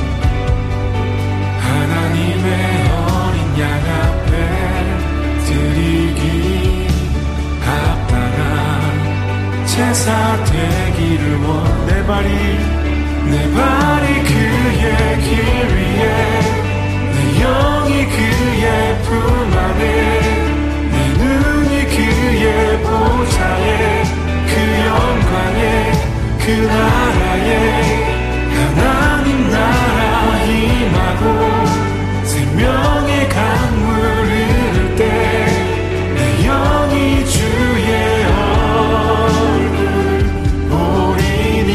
하나님의 어린 양 앞에 드리기 합당한 제사 되기를 원. 내 발이 내 발이 그의 길 위에 내 영이 그의 품 안에 내 눈이 그의 보좌에 그 영광에 그 나라에 하나님 나라 임하고 생명의 강물 흐를 때 내 영이 주의 얼굴 보리니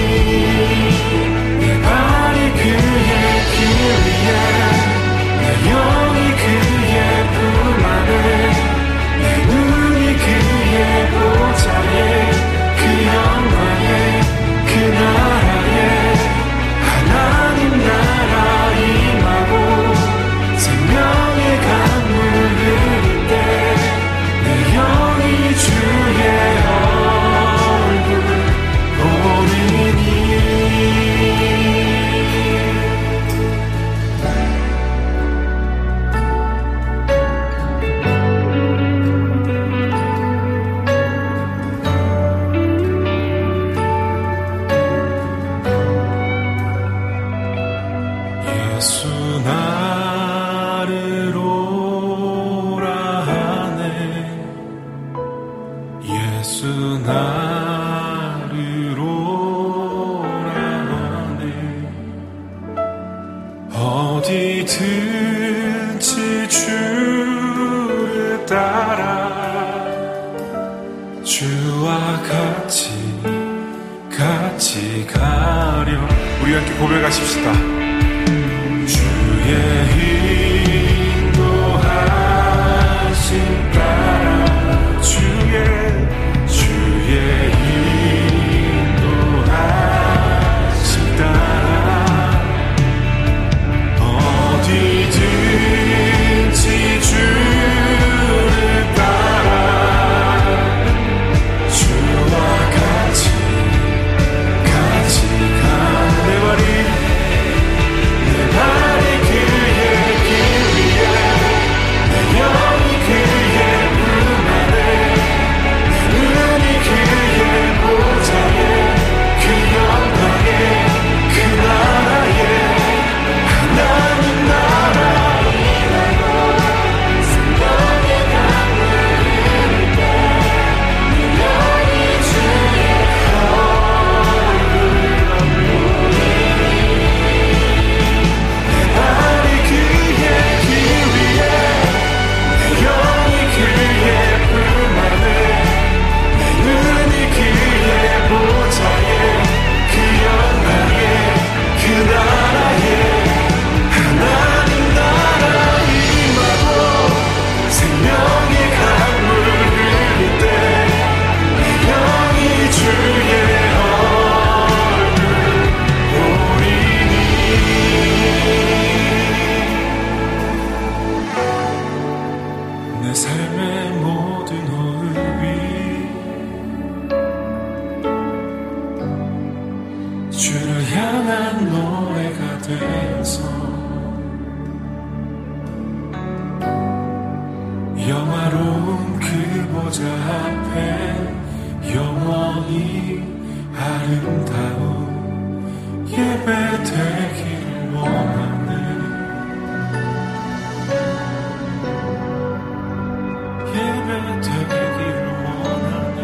내 발이 그의 길 위에 내 영이 그의 품 안에 내 눈이 그의 보좌에 그 영광에 그 나라에 하나님 나라 임하고 생명의 강물 흐를 때 내 영이 주의 얼굴 보리니 예수 나를 오라 하네 예수 나를 오라 하네 어디든지 주를 따라 주와 같이 같이 가려 우리 함께 고백하십시다. 주의 인도하심 따라 주의 주의 인도하심 따라 어디든지 주를 따라 주와 같이 같이 가 내 말이 내 발이 그의 길 위에 내 영이 그의 품 안에 내 눈이 그의 보좌에 그 영광에 그 나라에 하나님 나라 임하고 생명의 강물 흐를 때 내 영이 주의 얼굴 내 발이 그의 길 위에 내 영이 그의 품 안에 내 눈이 그의 보좌에 그 영광에 그 나라에 하나님 나라 임하고 생명의 강물 흐를 때 내 영이 주의 얼굴 보리니 내 삶의 모든 호흡이 주를 향한 노래가 되어서 영화로운 그 보좌 앞에 영원히 아름다운 예배 되기를 원하네 예배 되기를 원하네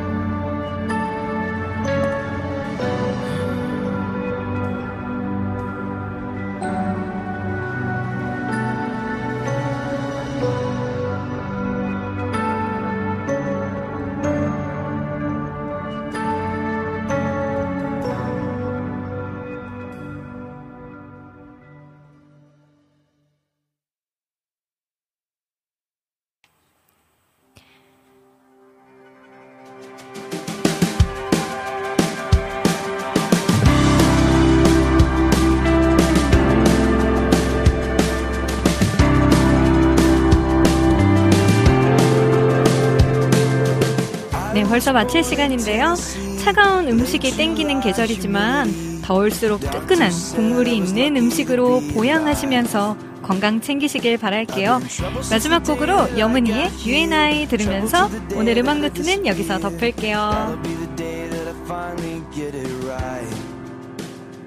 네, 벌써 마칠 시간인데요. 차가운 음식이 땡기는 계절이지만 더울수록 뜨끈한 국물이 있는 음식으로 보양하시면서 건강 챙기시길 바랄게요. 마지막 곡으로 여문이의 유 앤 아이 들으면서 오늘 음악 노트는 여기서 덮을게요.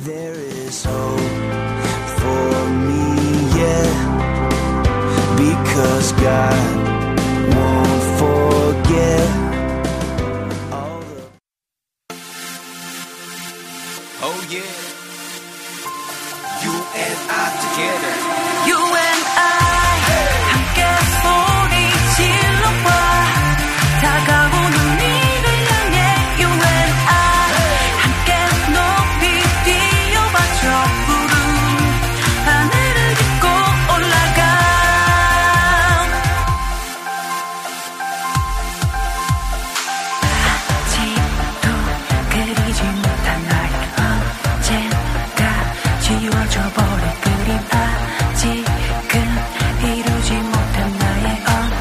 There is hope for me, yeah, because God won't forget all the... Oh yeah, you and I together. You and I 함께 소리 질러봐 다가오는 이를 향해 You and I 함께 높이 뛰어봐줘 푸른 하늘을 딛고 올라가 아직도 그리지 못한 나의 언젠가 지워져 버릴 그림 아직은 이루지 못한 나의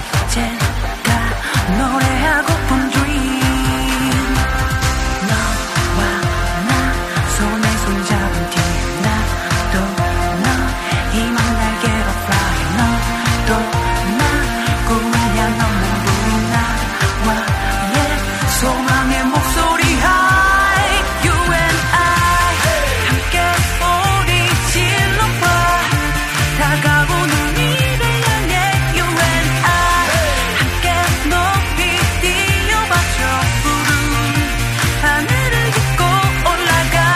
언젠가 노래하고픈 dream 너와 나 손에 손잡은 뒤에 나도 너 이만 날개로 fly 너도 나 꿈을 향한 몸부림 나와의 소망의 목소리 high You and I 함께 소리 질러봐 다가오는 이를 향해 You and I 함께 높이 뛰어봐줘 푸른 하늘을 딛고 올라가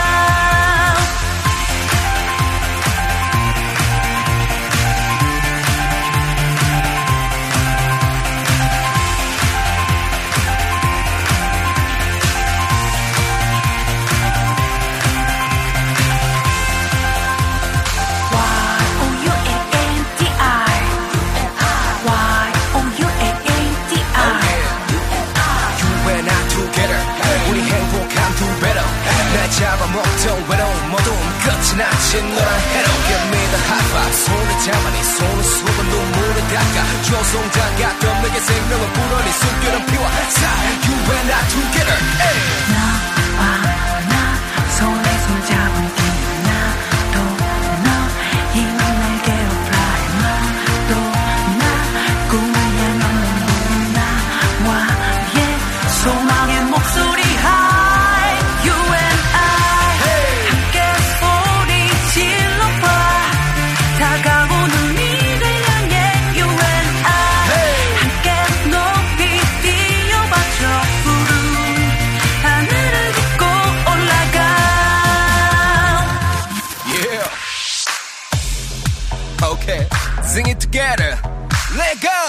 Y-O-U-A-N-D-I Y-O-U-A-N-D-I You and I together 우리 행복한 두 배로 날 잡아먹던 외로움 모두 끝이 나지 너랑 해로 Give me the high five 손을 잡아 네 손을 속아 눈물을 닦아 조성당했던 내게 생명을 불어 네 숨결은 피워 You and I together hey. 너와 나 손에 손잡은 뒤에 나도 너 이만 날개로 fly 너도 나 꿈을 향한 몸부림 나와의 소망의 목소리 high You and I 함께 소리 질러봐 다가오는 이를 향해 You and I 함께 높이 뛰어봐줘 푸른 하늘을 딛고 올라가 Yeah Okay Sing it together Let go